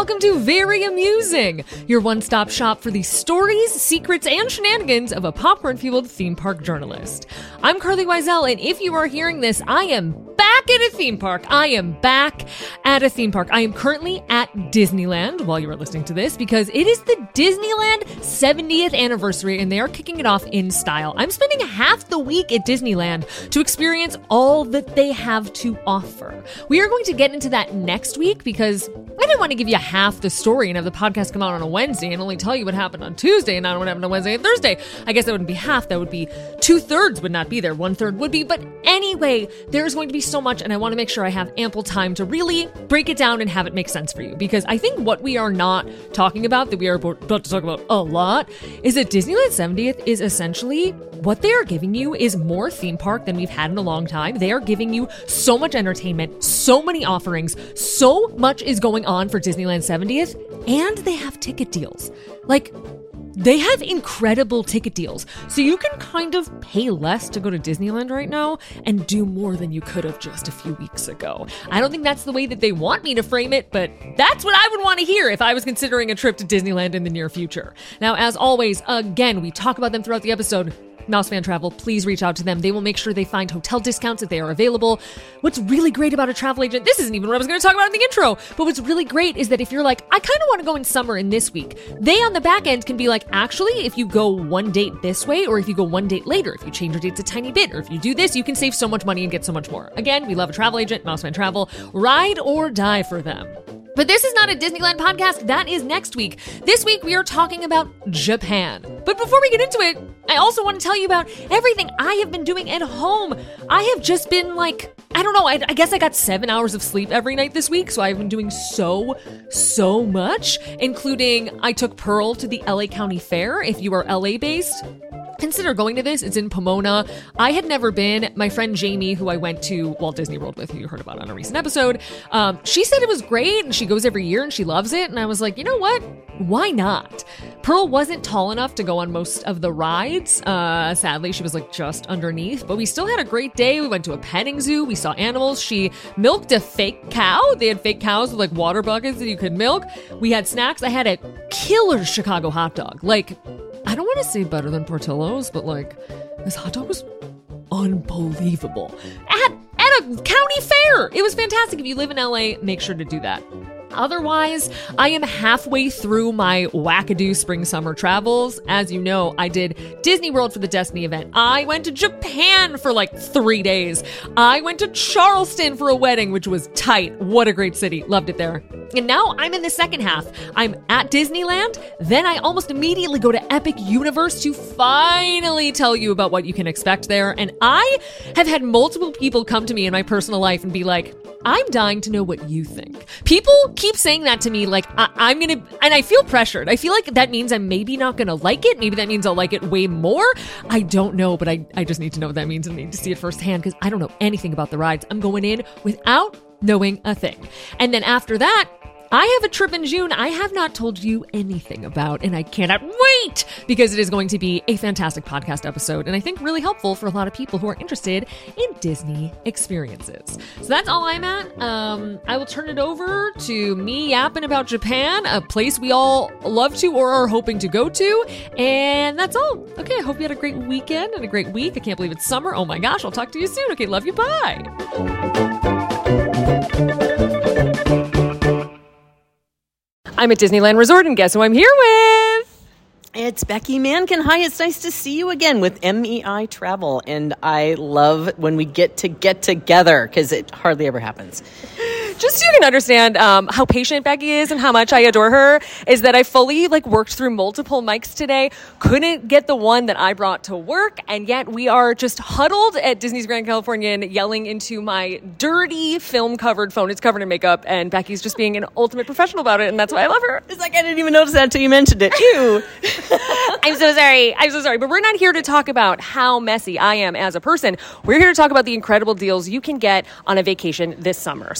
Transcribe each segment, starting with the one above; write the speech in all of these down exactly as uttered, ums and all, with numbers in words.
welcome to Very Amusing, your one-stop shop for the stories, secrets, and shenanigans of a popcorn-fueled theme park journalist. I'm Carly Wiesel, and if you are hearing this, I am back at a theme park. I am back at a theme park. I am currently at Disneyland while you are listening to this because it is the Disneyland seventieth anniversary, and they are kicking it off in style. I'm spending half the week at Disneyland to experience all that they have to offer. We are going to get into that next week because I didn't want to give you half the story and have the podcast come out on a Wednesday and only tell you what happened on Tuesday and not what happened on Wednesday and Thursday. I guess that wouldn't be half. That would be two thirds would not be there. One third would be. But anyway, there's going to be so much, and I want to make sure I have ample time to really break it down and have it make sense for you. Because I think what we are not talking about, that we are about to talk about a lot, is that Disneyland seventieth is essentially what they are giving you is more theme park than we've had in a long time. They are giving you so much entertainment, so many offerings, so much is going on for Disneyland seventieth, and they have ticket deals. Like, they have incredible ticket deals. So you can kind of pay less to go to Disneyland right now and do more than you could have just a few weeks ago. I don't think that's the way that they want me to frame it, but that's what I would want to hear if I was considering a trip to Disneyland in the near future. Now, as always, again, we talk about them throughout the episode. Mouse Fan Travel, please reach out to them. They will make sure they find hotel discounts if they are available. What's really great about a travel agent, this isn't even what I was going to talk about in the intro, but what's really great is that if you're like, I kind of want to go in summer in this week, they on the back end can be like, actually, if you go one date this way, or if you go one date later, if you change your dates a tiny bit, or if you do this, you can save so much money and get so much more. Again, we love a travel agent, Mouse Fan Travel, ride or die for them. But this is not a Disneyland podcast. That is next week. This week, we are talking about Japan. But before we get into it, I also want to tell you about everything I have been doing at home. I have just been like, I don't know, I, I guess I got seven hours of sleep every night this week, so I've been doing so, so much, including I took Pearl to the L A County Fair. If you are L A-based, consider going to this. It's in Pomona. I had never been. My friend Jamie, who I went to Walt Disney World with, who you heard about on a recent episode, um, she said it was great, and she goes every year, and she loves it, and I was like, you know what? Why not? Pearl wasn't tall enough to go on most of the rides. Uh, sadly, she was like just underneath, but we still had a great day. We went to a petting zoo. We saw animals. She milked a fake cow. They had fake cows with like water buckets that you could milk. We had snacks. I had a killer Chicago hot dog. Like, I don't want to say better than Portillo's, but like, this hot dog was unbelievable. At, at a county fair. It was fantastic. If you live in L A, make sure to do that. Otherwise, I am halfway through my wackadoo spring summer travels. As you know, I did Disney World for the Destiny event. I went to Japan for like three days. I went to Charleston for a wedding, which was tight. What a great city. Loved it there. And now I'm in the second half. I'm at Disneyland. Then I almost immediately go to Epic Universe to finally tell you about what you can expect there. And I have had multiple people come to me in my personal life and be like, I'm dying to know what you think. People keep saying that to me, like, I- I'm gonna, and I feel pressured. I feel like that means I'm maybe not gonna like it. Maybe that means I'll like it way more. I don't know, but I, I just need to know what that means and need to see it firsthand because I don't know anything about the rides. I'm going in without knowing a thing. And then after that, I have a trip in June I have not told you anything about, and I cannot wait because it is going to be a fantastic podcast episode, and I think really helpful for a lot of people who are interested in Disney experiences. So that's all I'm at. Um, I will turn it over to me yapping about Japan, a place we all love to or are hoping to go to, and that's all. Okay, I hope you had a great weekend and a great week. I can't believe it's summer. Oh my gosh, I'll talk to you soon. Okay, love you. Bye. I'm at Disneyland Resort, and guess who I'm here with? It's Becky Mankin. Hi, it's nice to see you again with M E I Travel, and I love when we get to get together because it hardly ever happens. Just so you can understand um, how patient Becky is and how much I adore her, is that I fully like worked through multiple mics today, couldn't get the one that I brought to work, and yet we are just huddled at Disney's Grand Californian yelling into my dirty film-covered phone. It's covered in makeup, and Becky's just being an ultimate professional about it, and that's why I love her. It's like I didn't even notice that until you mentioned it. Ew. I'm so sorry. I'm so sorry. But we're not here to talk about how messy I am as a person. We're here to talk about the incredible deals you can get on a vacation this summer. So Becky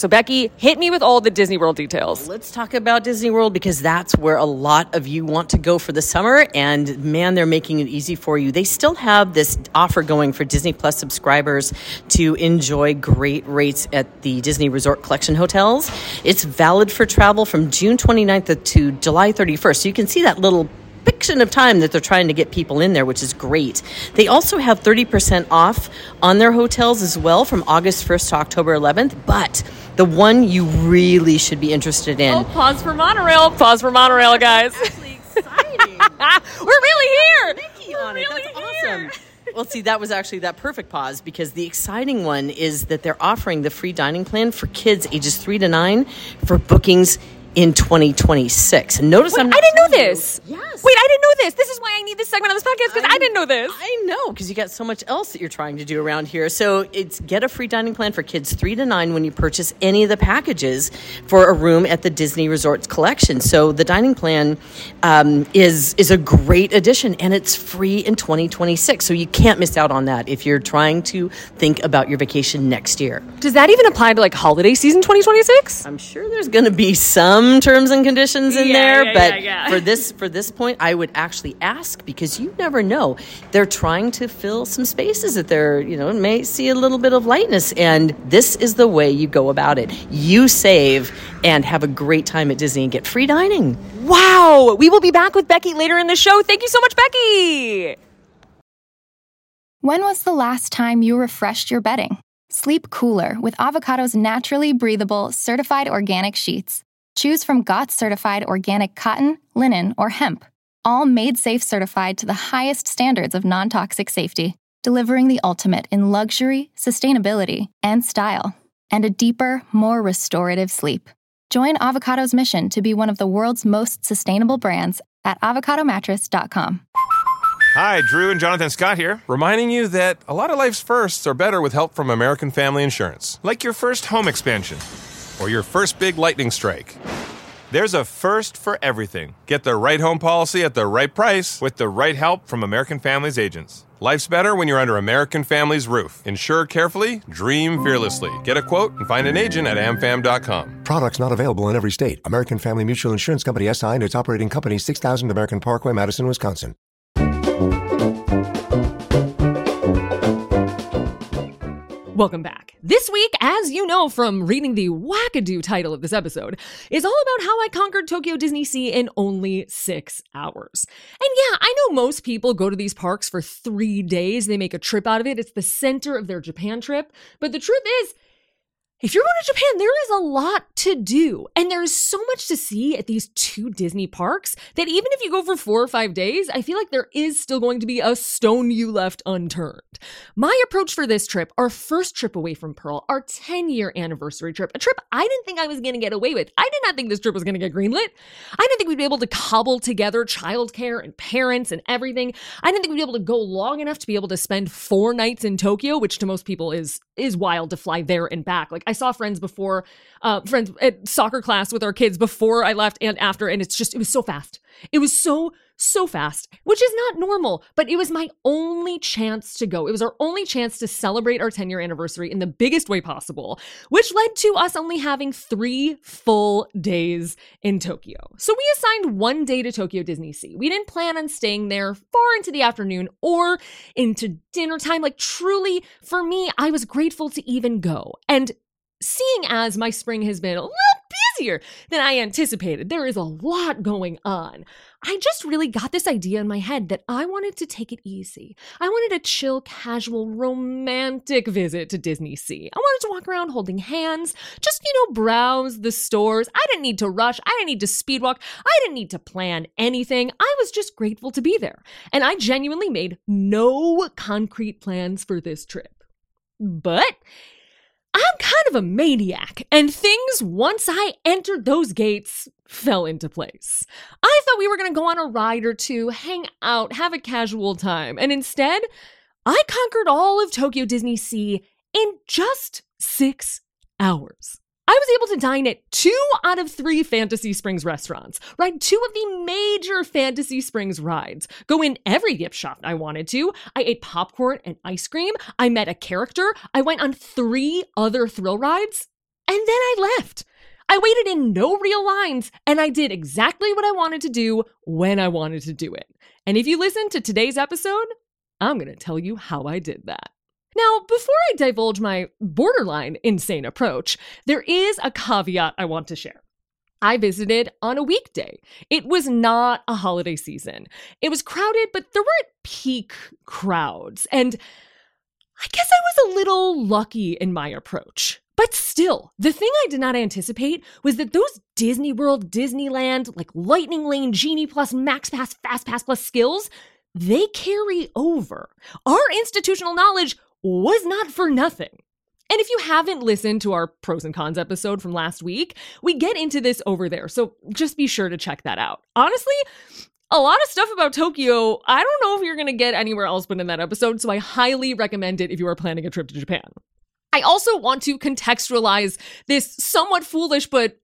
Becky, hit me with all the Disney World details. Let's talk about Disney World because that's where a lot of you want to go for the summer. And man, they're making it easy for you. They still have this offer going for Disney Plus subscribers to enjoy great rates at the Disney Resort Collection hotels. It's valid for travel from June twenty-ninth to July thirty-first. So you can see that little fiction of time that they're trying to get people in there, which is great. They also have thirty percent off on their hotels as well from August first to October eleventh. But the one you really should be interested in. Oh, pause for monorail. Pause for monorail, guys. That's actually exciting. We're really here. Mickey We're on it. really That's here. awesome. Well, see, that was actually that perfect pause because the exciting one is that they're offering the free dining plan for kids ages three to nine for bookings in twenty twenty-six. And notice Wait, I'm I not didn't know telling you- this. Yes. Wait, I didn't know this. This is why I need this segment on this podcast because I, I didn't know this. I know, because you got so much else that you're trying to do around here. So it's get a free dining plan for kids three to nine when you purchase any of the packages for a room at the Disney Resorts Collection. So the dining plan um, is is a great addition, and it's free in twenty twenty-six. So you can't miss out on that if you're trying to think about your vacation next year. Does that even apply to like holiday season twenty twenty-six? I'm sure there's going to be some terms and conditions in Yeah, there, yeah, but yeah, yeah. for this for this point, I would actually ask because you never know. They're trying to fill some spaces that they're, you know, may see a little bit of lightness, and this is the way you go about it. You save and have a great time at Disney and get free dining. Wow. We will be back with Becky later in the show. Thank you so much, Becky. When was the last time you refreshed your bedding? Sleep cooler with Avocado's naturally breathable, certified organic sheets. Choose from G O T S certified organic cotton, linen, or hemp. All made safe certified to the highest standards of non-toxic safety, delivering the ultimate in luxury, sustainability, and style. And a deeper, more restorative sleep. Join Avocado's mission to be one of the world's most sustainable brands at avocado mattress dot com. Hi, Drew and Jonathan Scott here, reminding you that a lot of life's firsts are better with help from American Family Insurance. Like your first home expansion or your first big lightning strike. There's a first for everything. Get the right home policy at the right price with the right help from American Family's agents. Life's better when you're under American Family's roof. Insure carefully, dream fearlessly. Get a quote and find an agent at am fam dot com. Products not available in every state. American Family Mutual Insurance Company S I and its operating company, six thousand American Parkway, Madison, Wisconsin. Welcome back. This week, as you know from reading the wackadoo title of this episode, is all about how I conquered Tokyo Disney Sea in only six hours. And yeah, I know most people go to these parks for three days. They make a trip out of it. It's the center of their Japan trip. But the truth is, if you're going to Japan, there is a lot to do. And there is so much to see at these two Disney parks that even if you go for four or five days, I feel like there is still going to be a stone you left unturned. My approach for this trip, our first trip away from Pearl, our ten-year anniversary trip, a trip I didn't think I was going to get away with. I did not think this trip was going to get greenlit. I didn't think we'd be able to cobble together childcare and parents and everything. I didn't think we'd be able to go long enough to be able to spend four nights in Tokyo, which to most people is is wild to fly there and back. Like I saw friends before, uh, friends at soccer class with our kids before I left and after, and it's just, it was so fast. It was so, so fast, which is not normal, but it was my only chance to go. It was our only chance to celebrate our ten-year anniversary in the biggest way possible, which led to us only having three full days in Tokyo. So we assigned one day to Tokyo Disney Sea. We didn't plan on staying there far into the afternoon or into dinner time. Like truly, for me, I was grateful to even go. And seeing as my spring has been a little busier than I anticipated, there is a lot going on. I just really got this idea in my head that I wanted to take it easy. I wanted a chill, casual, romantic visit to Disney Sea. I wanted to walk around holding hands, just, you know, browse the stores. I didn't need to rush. I didn't need to speed walk. I didn't need to plan anything. I was just grateful to be there. And I genuinely made no concrete plans for this trip. But I'm kind of a maniac, and things, once I entered those gates, fell into place. I thought we were going to go on a ride or two, hang out, have a casual time, and instead, I conquered all of Tokyo Disney Sea in just six hours. I was able to dine at two out of three Fantasy Springs restaurants, ride two of the major Fantasy Springs rides, go in every gift shop I wanted to. I ate popcorn and ice cream. I met a character. I went on three other thrill rides. and then I left. I waited in no real lines, and I did exactly what I wanted to do when I wanted to do it. And if you listen to today's episode, I'm going to tell you how I did that. Now, before I divulge my borderline insane approach, there is a caveat I want to share. I visited on a weekday. It was not a holiday season. It was crowded, but there weren't peak crowds. And I guess I was a little lucky in my approach. But still, the thing I did not anticipate was that those Disney World, Disneyland, like Lightning Lane, Genie Plus, Max Pass, Fast Pass Plus skills, they carry over. Our institutional knowledge was not for nothing. And if you haven't listened to our pros and cons episode from last week, we get into this over there, so just be sure to check that out. Honestly, a lot of stuff about Tokyo, I don't know if you're going to get anywhere else but in that episode, so I highly recommend it if you are planning a trip to Japan. I also want to contextualize this somewhat foolish but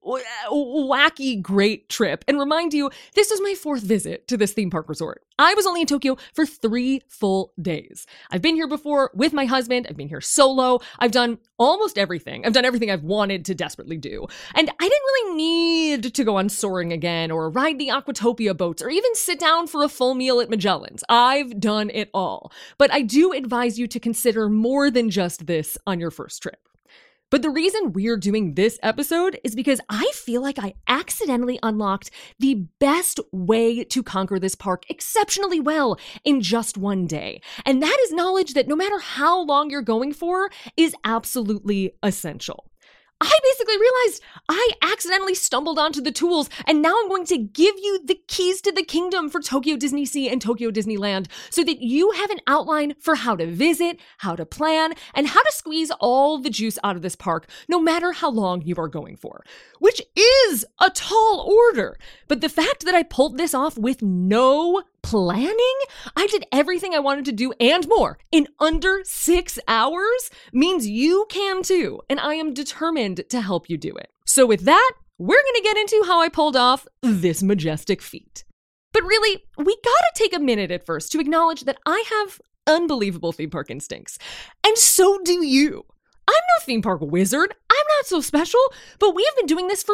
wacky great trip and remind you this is my fourth visit to this theme park resort. I was only in Tokyo for three full days. I've been here before with my husband. I've been here solo. I've done almost everything. I've done everything I've wanted to desperately do. And I didn't really need to go on Soaring again or ride the Aquatopia boats or even sit down for a full meal at Magellan's. I've done it all. But I do advise you to consider more than just this on your first trip. But the reason we're doing this episode is because I feel like I accidentally unlocked the best way to conquer this park exceptionally well in just one day. And that is knowledge that no matter how long you're going for is absolutely essential. I basically realized I accidentally stumbled onto the tools, and now I'm going to give you the keys to the kingdom for Tokyo Disney Sea and Tokyo Disneyland so that you have an outline for how to visit, how to plan, and how to squeeze all the juice out of this park, no matter how long you are going for. Which is a tall order, but the fact that I pulled this off with no planning, I did everything I wanted to do and more in under six hours means you can too, and I am determined to help you do it. So with that, we're going to get into how I pulled off this majestic feat. But really, we gotta take a minute at first to acknowledge that I have unbelievable theme park instincts, and so do you. I'm no theme park wizard. I'm not so special, but we have been doing this for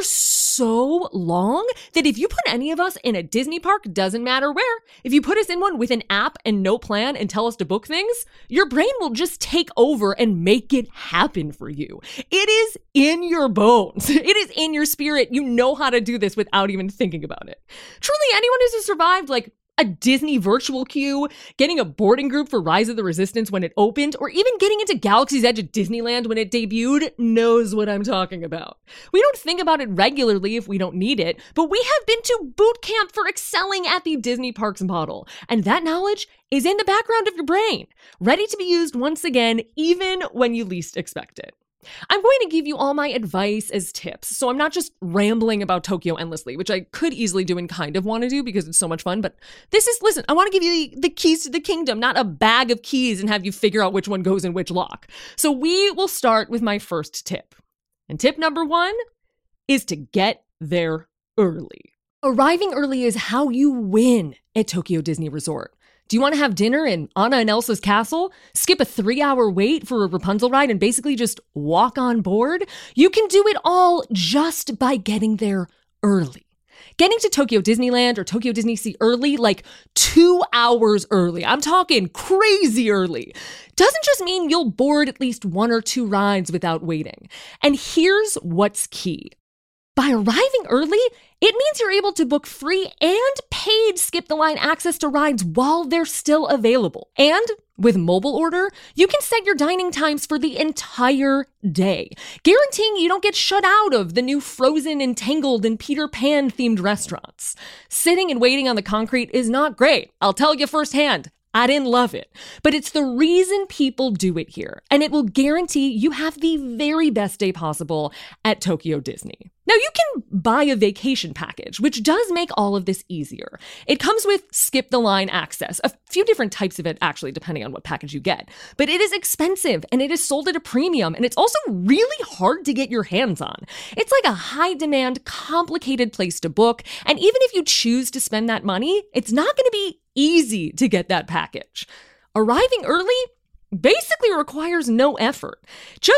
so long that if you put any of us in a Disney park, doesn't matter where, if you put us in one with an app and no plan and tell us to book things, your brain will just take over and make it happen for you. It is in your bones. It is in your spirit. You know how to do this without even thinking about it. Truly, anyone who's survived like a Disney virtual queue, getting a boarding group for Rise of the Resistance when it opened, or even getting into Galaxy's Edge at Disneyland when it debuted, knows what I'm talking about. We don't think about it regularly if we don't need it, but we have been to boot camp for excelling at the Disney Parks model, and that knowledge is in the background of your brain, ready to be used once again, even when you least expect it. I'm going to give you all my advice as tips, so I'm not just rambling about Tokyo endlessly, which I could easily do and kind of want to do because it's so much fun, but this is, listen, I want to give you the, the keys to the kingdom, not a bag of keys and have you figure out which one goes in which lock. So we will start with my first tip. And tip number one is to get there early. Arriving early is how you win at Tokyo Disney Resort. Do you want to have dinner in Anna and Elsa's castle? Skip a three-hour wait for a Rapunzel ride and basically just walk on board? You can do it all just by getting there early. Getting to Tokyo Disneyland or Tokyo Disney Sea early, like two hours early, I'm talking crazy early, doesn't just mean you'll board at least one or two rides without waiting. And here's what's key. By arriving early, it means you're able to book free and paid skip-the-line access to rides while they're still available. And with mobile order, you can set your dining times for the entire day, guaranteeing you don't get shut out of the new Frozen and Tangled and Peter Pan-themed restaurants. Sitting and waiting on the concrete is not great, I'll tell you firsthand. I didn't love it, but it's the reason people do it here, and it will guarantee you have the very best day possible at Tokyo Disney. Now, you can buy a vacation package, which does make all of this easier. It comes with skip-the-line access, a few different types of it, actually, depending on what package you get. But it is expensive, and it is sold at a premium, and it's also really hard to get your hands on. It's like a high-demand, complicated place to book, and even if you choose to spend that money, it's not going to be easy to get that package. Arriving early basically requires no effort. Just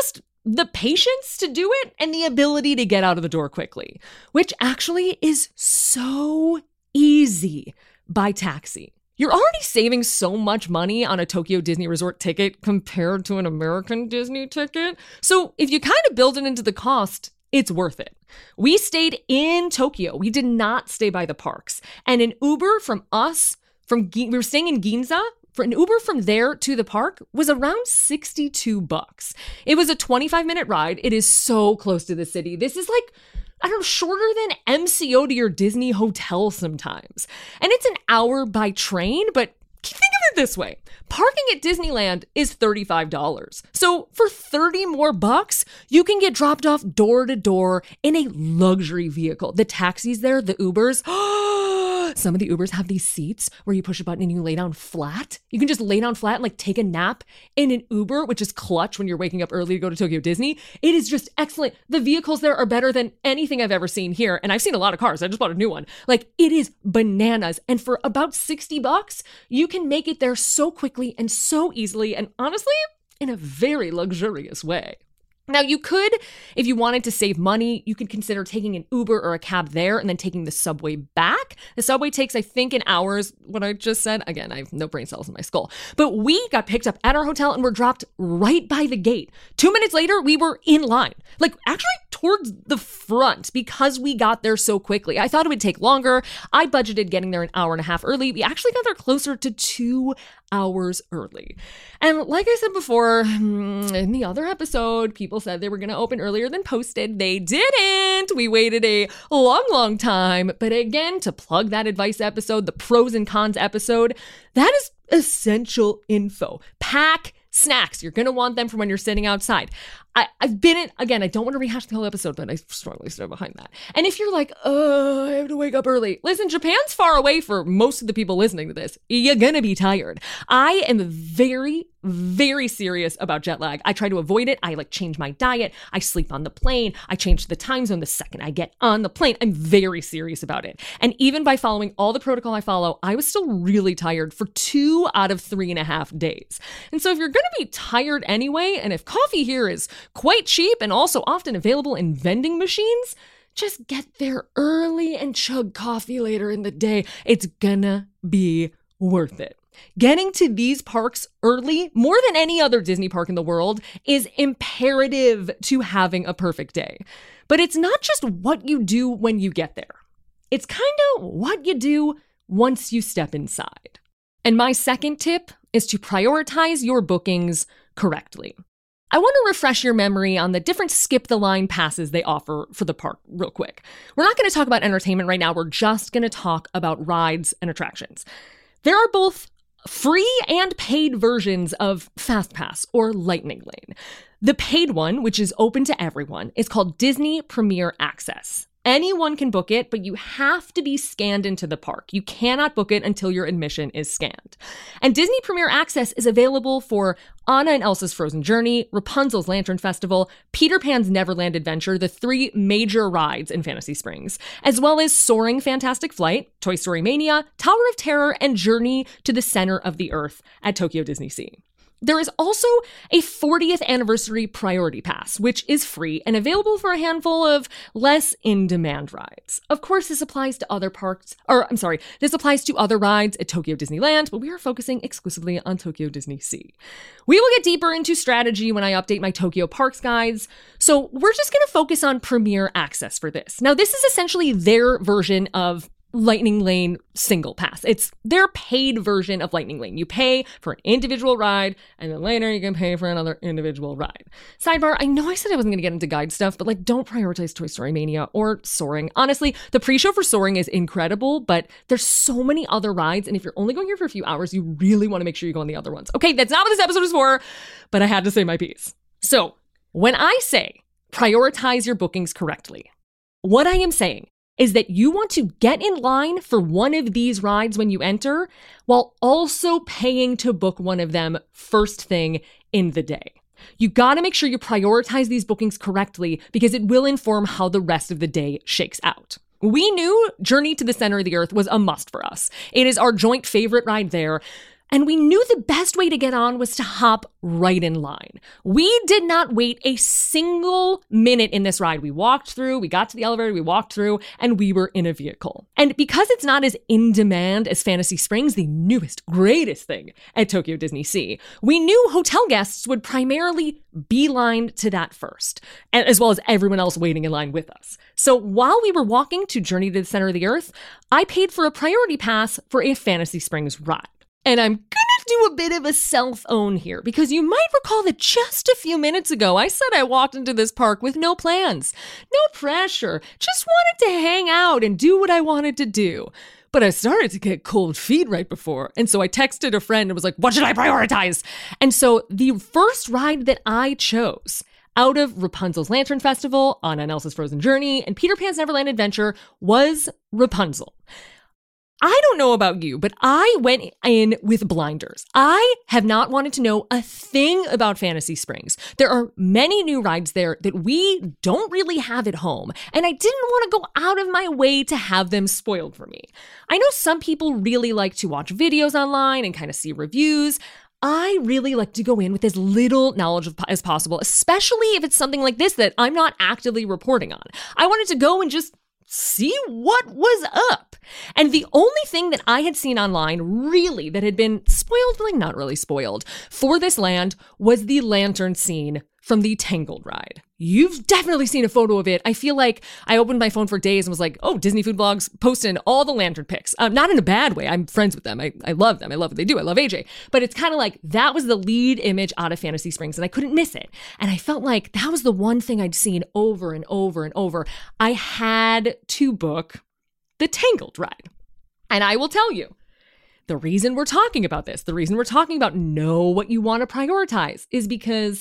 the patience to do it and the ability to get out of the door quickly, which actually is so easy by taxi. You're already saving so much money on a Tokyo Disney Resort ticket compared to an American Disney ticket. So if you kind of build it into the cost, it's worth it. We stayed in Tokyo. We did not stay by the parks. And an Uber from us, from we were staying in Ginza, for an Uber from there to the park was around sixty-two bucks. It was a twenty-five minute ride. It is so close to the city. This is like, I don't know, shorter than M C O to your Disney hotel sometimes. And it's an hour by train, but think of it this way. Parking at Disneyland is thirty-five dollars. So for thirty more bucks, you can get dropped off door to door in a luxury vehicle. The taxis there, the Ubers, some of the Ubers have these seats where you push a button and you lay down flat. You can just lay down flat and like take a nap in an Uber, which is clutch when you're waking up early to go to Tokyo Disney. It is just excellent. The vehicles there are better than anything I've ever seen here. And I've seen a lot of cars. I just bought a new one. Like, it is bananas. And for about sixty bucks, you can make it there so quickly and so easily. And honestly, in a very luxurious way. Now, you could, if you wanted to save money, you could consider taking an Uber or a cab there and then taking the subway back. The subway takes, I think, an hour's what I just said. Again, I have no brain cells in my skull. But we got picked up at our hotel and were dropped right by the gate. Two minutes later, we were in line. Like, actually towards the front because we got there so quickly. I thought it would take longer. I budgeted getting there an hour and a half early. We actually got there closer to two hours early. And like I said before, in the other episode, people said they were going to open earlier than posted. They didn't. We waited a long, long time. But again, to plug that advice episode, the pros and cons episode, that is essential info. Pack snacks. You're going to want them for when you're sitting outside. I, I've been in, again, I don't want to rehash the whole episode, but I strongly stand behind that. And if you're like, oh, I have to wake up early. Listen, Japan's far away for most of the people listening to this. You're going to be tired. I am very, very serious about jet lag. I try to avoid it. I like change my diet. I sleep on the plane. I change the time zone the second I get on the plane. I'm very serious about it. And even by following all the protocol I follow, I was still really tired for two out of three and a half days. And so if you're going to be tired anyway, and if coffee here is quite cheap and also often available in vending machines, just get there early and chug coffee later in the day. It's gonna be worth it. Getting to these parks early, more than any other Disney park in the world, is imperative to having a perfect day. But it's not just what you do when you get there. It's kind of what you do once you step inside. And my second tip is to prioritize your bookings correctly. I want to refresh your memory on the different skip the line passes they offer for the park real quick. We're not going to talk about entertainment right now. We're just going to talk about rides and attractions. There are both free and paid versions of FastPass or Lightning Lane. The paid one, which is open to everyone, is called Disney Premier Access. Anyone can book it, but you have to be scanned into the park. You cannot book it until your admission is scanned. And Disney Premier Access is available for Anna and Elsa's Frozen Journey, Rapunzel's Lantern Festival, Peter Pan's Neverland Adventure, the three major rides in Fantasy Springs, as well as Soaring Fantastic Flight, Toy Story Mania, Tower of Terror, and Journey to the Center of the Earth at Tokyo Disney Sea. There is also a fortieth anniversary priority pass, which is free and available for a handful of less in-demand rides. Of course, this applies to other parks, or I'm sorry, this applies to other rides at Tokyo Disneyland, but we are focusing exclusively on Tokyo Disney Sea. We will get deeper into strategy when I update my Tokyo Parks guides, so we're just going to focus on Premier Access for this. Now, this is essentially their version of Lightning Lane single pass. It's their paid version of Lightning Lane. You pay for an individual ride, and then later you can pay for another individual ride. Sidebar, I know I said I wasn't going to get into guide stuff, but like, don't prioritize Toy Story Mania or Soaring. Honestly, the pre-show for Soaring is incredible, but there's so many other rides, and if you're only going here for a few hours, you really want to make sure you go on the other ones. Okay, that's not what this episode is for, but I had to say my piece. So, when I say prioritize your bookings correctly, what I am saying is that you want to get in line for one of these rides when you enter, while also paying to book one of them first thing in the day. You gotta make sure you prioritize these bookings correctly because it will inform how the rest of the day shakes out. We knew Journey to the Center of the Earth was a must for us. It is our joint favorite ride there. And we knew the best way to get on was to hop right in line. We did not wait a single minute in this ride. We walked through, we got to the elevator, we walked through, and we were in a vehicle. And because it's not as in demand as Fantasy Springs, the newest, greatest thing at Tokyo Disney Sea, we knew hotel guests would primarily beeline to that first, as well as everyone else waiting in line with us. So while we were walking to Journey to the Center of the Earth, I paid for a priority pass for a Fantasy Springs ride. And I'm gonna do a bit of a self-own here, because you might recall that just a few minutes ago, I said I walked into this park with no plans, no pressure, just wanted to hang out and do what I wanted to do. But I started to get cold feet right before. And so I texted a friend and was like, what should I prioritize? And so the first ride that I chose out of Rapunzel's Lantern Festival, Anna and Elsa's Frozen Journey, and Peter Pan's Neverland Adventure was Rapunzel. I don't know about you, but I went in with blinders. I have not wanted to know a thing about Fantasy Springs. There are many new rides there that we don't really have at home, and I didn't want to go out of my way to have them spoiled for me. I know some people really like to watch videos online and kind of see reviews. I really like to go in with as little knowledge as possible, especially if it's something like this that I'm not actively reporting on. I wanted to go and just see what was up. And the only thing that I had seen online, really, that had been spoiled, like not really spoiled, for this land was the lantern scene from the Tangled ride. You've definitely seen a photo of it. I feel like I opened my phone for days and was like, oh, Disney Food Blogs posting all the lantern pics. Um, not in a bad way. I'm friends with them. I, I love them. I love what they do. I love A J. But it's kind of like that was the lead image out of Fantasy Springs, and I couldn't miss it. And I felt like that was the one thing I'd seen over and over and over. I had to book the Tangled ride. And I will tell you, the reason we're talking about this, the reason we're talking about know what you want to prioritize is because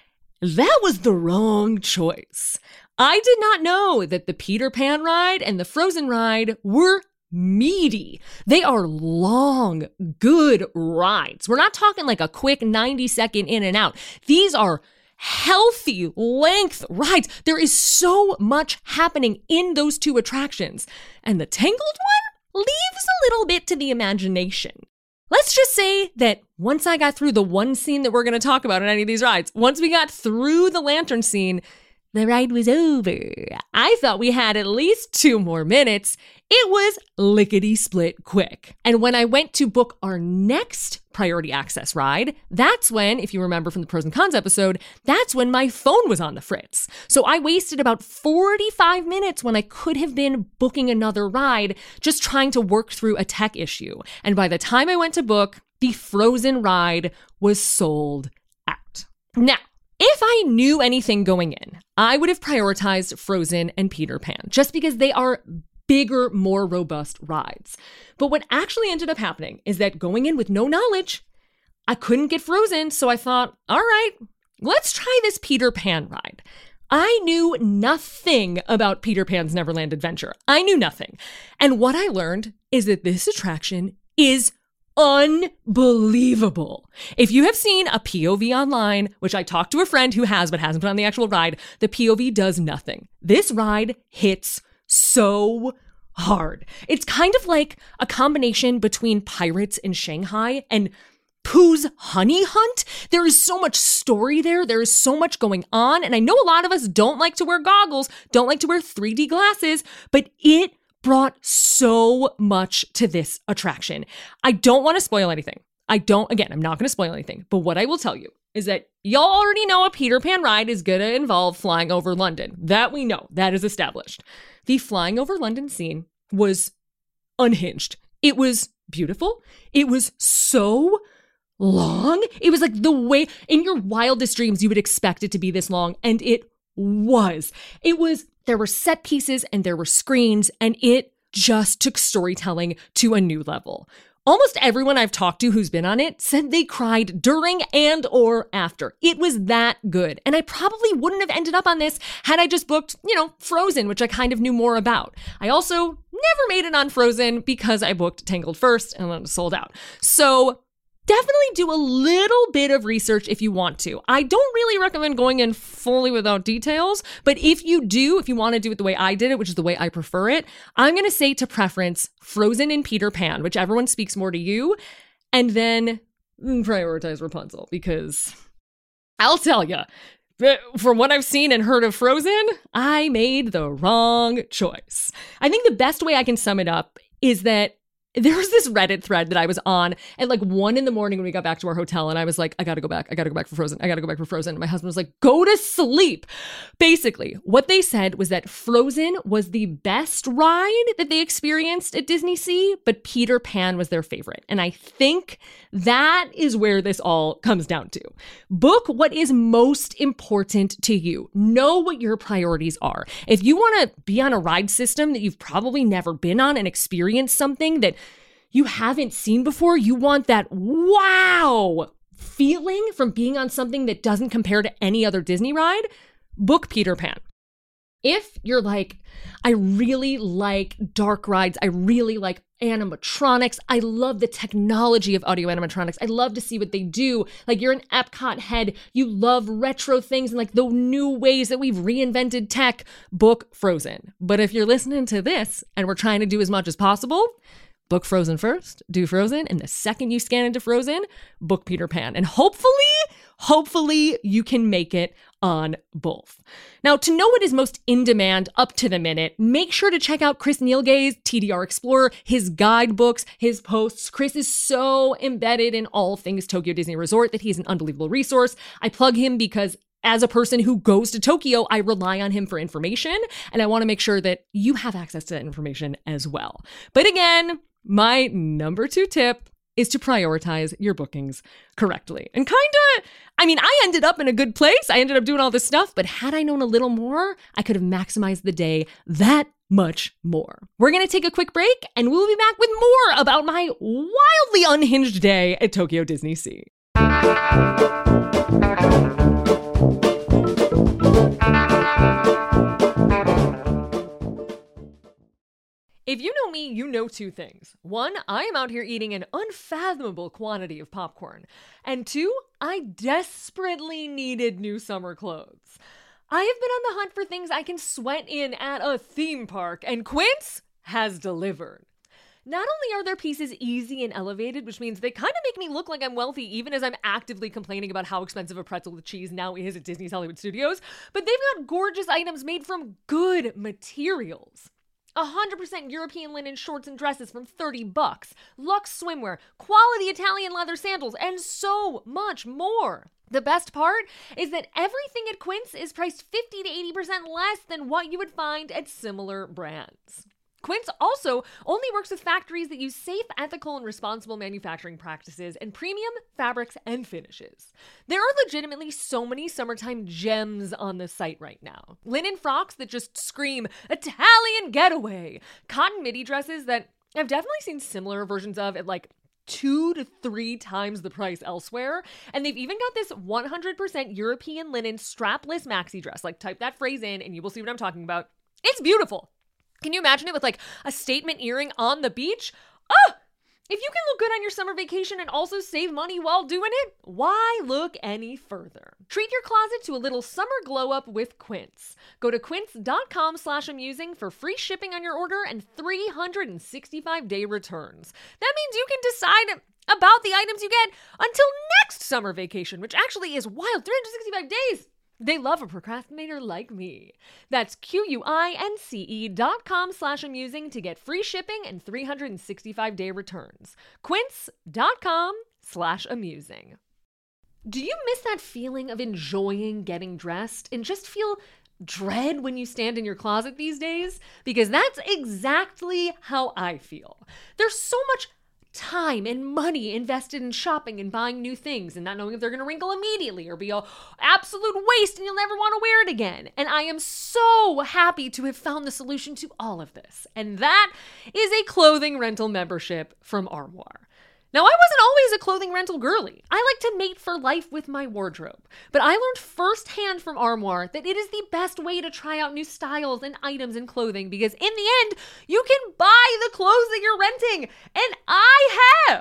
that was the wrong choice. I did not know that the Peter Pan ride and the Frozen ride were meaty. They are long, good rides. We're not talking like a quick ninety second in and out. These are healthy length rides. There is so much happening in those two attractions. And the Tangled one leaves a little bit to the imagination. Let's just say that once I got through the one scene that we're going to talk about in any of these rides, once we got through the lantern scene, the ride was over. I thought we had at least two more minutes. It was lickety-split quick. And when I went to book our next priority access ride, that's when, if you remember from the pros and cons episode, that's when my phone was on the fritz. So I wasted about forty-five minutes when I could have been booking another ride, just trying to work through a tech issue. And by the time I went to book, the Frozen ride was sold out. Now, if I knew anything going in, I would have prioritized Frozen and Peter Pan, just because they are bigger, more robust rides. But what actually ended up happening is that going in with no knowledge, I couldn't get Frozen, so I thought, all right, let's try this Peter Pan ride. I knew nothing about Peter Pan's Neverland Adventure. I knew nothing. And what I learned is that this attraction is unbelievable. If you have seen a P O V online, which I talked to a friend who has but hasn't been on the actual ride, the P O V does nothing. This ride hits so hard. It's kind of like a combination between Pirates in Shanghai and Pooh's Honey Hunt. There is so much story there. There is so much going on. And I know a lot of us don't like to wear goggles, don't like to wear three D glasses, but it brought so much to this attraction. I don't want to spoil anything. I don't, again, I'm not going to spoil anything. But what I will tell you is that y'all already know a Peter Pan ride is going to involve flying over London. That we know. That is established. The flying over London scene was unhinged. It was beautiful. It was so long. It was like the way, in your wildest dreams, you would expect it to be this long. And it was. It was, there were set pieces and there were screens, and it just took storytelling to a new level. Almost everyone I've talked to who's been on it said they cried during and or after. It was that good. And I probably wouldn't have ended up on this had I just booked, you know, Frozen, which I kind of knew more about. I also never made it on Frozen because I booked Tangled first and then it sold out. So definitely do a little bit of research if you want to. I don't really recommend going in fully without details, but if you do, if you want to do it the way I did it, which is the way I prefer it, I'm going to say to preference Frozen and Peter Pan, whichever one speaks more to you. and then prioritize Rapunzel, because I'll tell you, from what I've seen and heard of Frozen, I made the wrong choice. I think the best way I can sum it up is that there was this Reddit thread that I was on at like one in the morning when we got back to our hotel, and I was like, I gotta go back. I gotta go back for Frozen. I gotta go back for Frozen. And my husband was like, go to sleep. Basically, what they said was that Frozen was the best ride that they experienced at Disney Sea, but Peter Pan was their favorite. And I think that is where this all comes down to. Book what is most important to you. Know what your priorities are. If you want to be on a ride system that you've probably never been on and experience something that you haven't seen before, you want that wow feeling from being on something that doesn't compare to any other Disney ride, book Peter Pan. If you're like, I really like dark rides, I really like animatronics, I love the technology of audio animatronics, I love to see what they do, like you're an Epcot head, you love retro things and like the new ways that we've reinvented tech, book Frozen. But if you're listening to this and we're trying to do as much as possible, book Frozen first, do Frozen, and the second you scan into Frozen, book Peter Pan. And hopefully, hopefully you can make it on both. Now, to know what is most in demand up to the minute, make sure to check out Chris Neilgay's T D R Explorer, his guidebooks, his posts. Chris is so embedded in all things Tokyo Disney Resort that he's an unbelievable resource. I plug him because as a person who goes to Tokyo, I rely on him for information, and I want to make sure that you have access to that information as well. But again, my number two tip is to prioritize your bookings correctly. And kind of, I mean, I ended up in a good place. I ended up doing all this stuff, but had I known a little more, I could have maximized the day that much more. We're going to take a quick break, and we'll be back with more about my wildly unhinged day at Tokyo Disney Sea. If you know me, you know two things. One, I am out here eating an unfathomable quantity of popcorn. And two, I desperately needed new summer clothes. I have been on the hunt for things I can sweat in at a theme park, and Quince has delivered. Not only are their pieces easy and elevated, which means they kind of make me look like I'm wealthy even as I'm actively complaining about how expensive a pretzel with cheese now is at Disney's Hollywood Studios, but they've got gorgeous items made from good materials. one hundred percent European linen shorts and dresses from thirty bucks, luxe swimwear, quality Italian leather sandals, and so much more. The best part is that everything at Quince is priced fifty to eighty percent less than what you would find at similar brands. Quince also only works with factories that use safe, ethical, and responsible manufacturing practices and premium fabrics and finishes. There are legitimately so many summertime gems on the site right now. Linen frocks that just scream Italian getaway. Cotton midi dresses that I've definitely seen similar versions of at like two to three times the price elsewhere. And they've even got this one hundred percent European linen strapless maxi dress. Like type that phrase in and you will see what I'm talking about. It's beautiful. Can you imagine it with like a statement earring on the beach? Oh, if you can look good on your summer vacation and also save money while doing it, why look any further? Treat your closet to a little summer glow up with Quince. Go to quince.com slash amusing for free shipping on your order and three hundred sixty-five day returns. That means you can decide about the items you get until next summer vacation, which actually is wild, three hundred sixty-five days. They love a procrastinator like me. That's Q-U-I-N-C-E dot com slash amusing to get free shipping and three hundred sixty-five day returns. Quince.com slash amusing. Do you miss that feeling of enjoying getting dressed and just feel dread when you stand in your closet these days? Because that's exactly how I feel. There's so much time and money invested in shopping and buying new things and not knowing if they're going to wrinkle immediately or be an absolute waste and you'll never want to wear it again. And I am so happy to have found the solution to all of this. And that is a clothing rental membership from Armoire. Now, I wasn't always a clothing rental girly. I like to mate for life with my wardrobe. But I learned firsthand from Armoire that it is the best way to try out new styles and items in clothing because in the end, you can buy the clothes that you're renting. And I have.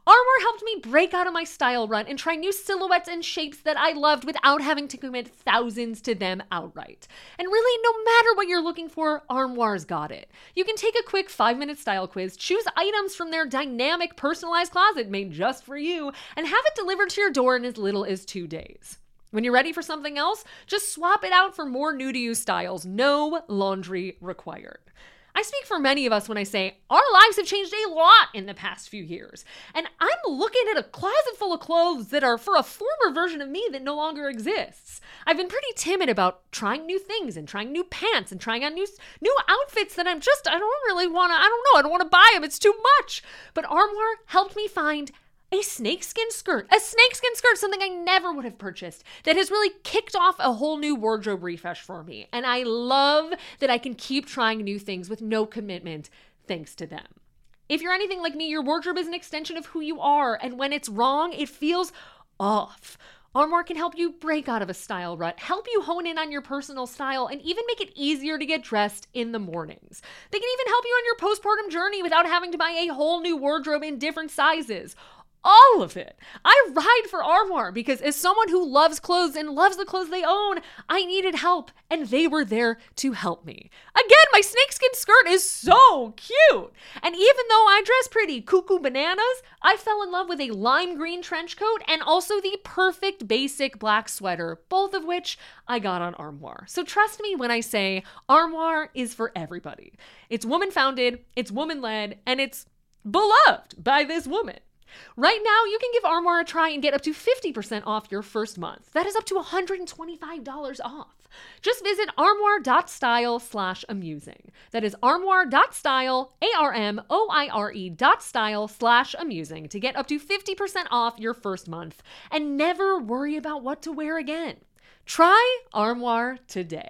Armoire helped me break out of my style rut and try new silhouettes and shapes that I loved without having to commit thousands to them outright. And really, no matter what you're looking for, Armoire's got it. You can take a quick five-minute style quiz, choose items from their dynamic, personalized closet made just for you, and have it delivered to your door in as little as two days. When you're ready for something else, just swap it out for more new-to-you styles. No laundry required. I speak for many of us when I say our lives have changed a lot in the past few years. And I'm looking at a closet full of clothes that are for a former version of me that no longer exists. I've been pretty timid about trying new things and trying new pants and trying on new new outfits that I'm just, I don't really want to, I don't know, I don't want to buy them. It's too much. But Armoire helped me find a snakeskin skirt. A snakeskin skirt, something I never would have purchased, that has really kicked off a whole new wardrobe refresh for me. And I love that I can keep trying new things with no commitment thanks to them. If you're anything like me, your wardrobe is an extension of who you are, and when it's wrong, it feels off. Armoire can help you break out of a style rut, help you hone in on your personal style, and even make it easier to get dressed in the mornings. They can even help you on your postpartum journey without having to buy a whole new wardrobe in different sizes. All of it. I ride for Armoire because as someone who loves clothes and loves the clothes they own, I needed help and they were there to help me. Again, my snakeskin skirt is so cute. And even though I dress pretty cuckoo bananas, I fell in love with a lime green trench coat and also the perfect basic black sweater, both of which I got on Armoire. So trust me when I say Armoire is for everybody. It's woman-founded, it's woman-led, and it's beloved by this woman. Right now, you can give Armoire a try and get up to fifty percent off your first month. That is up to one hundred twenty-five dollars off. Just visit armoire.style slash amusing. That is armoire.style, A R M O I R E dot style slash amusing to get up to fifty percent off your first month and never worry about what to wear again. Try Armoire today.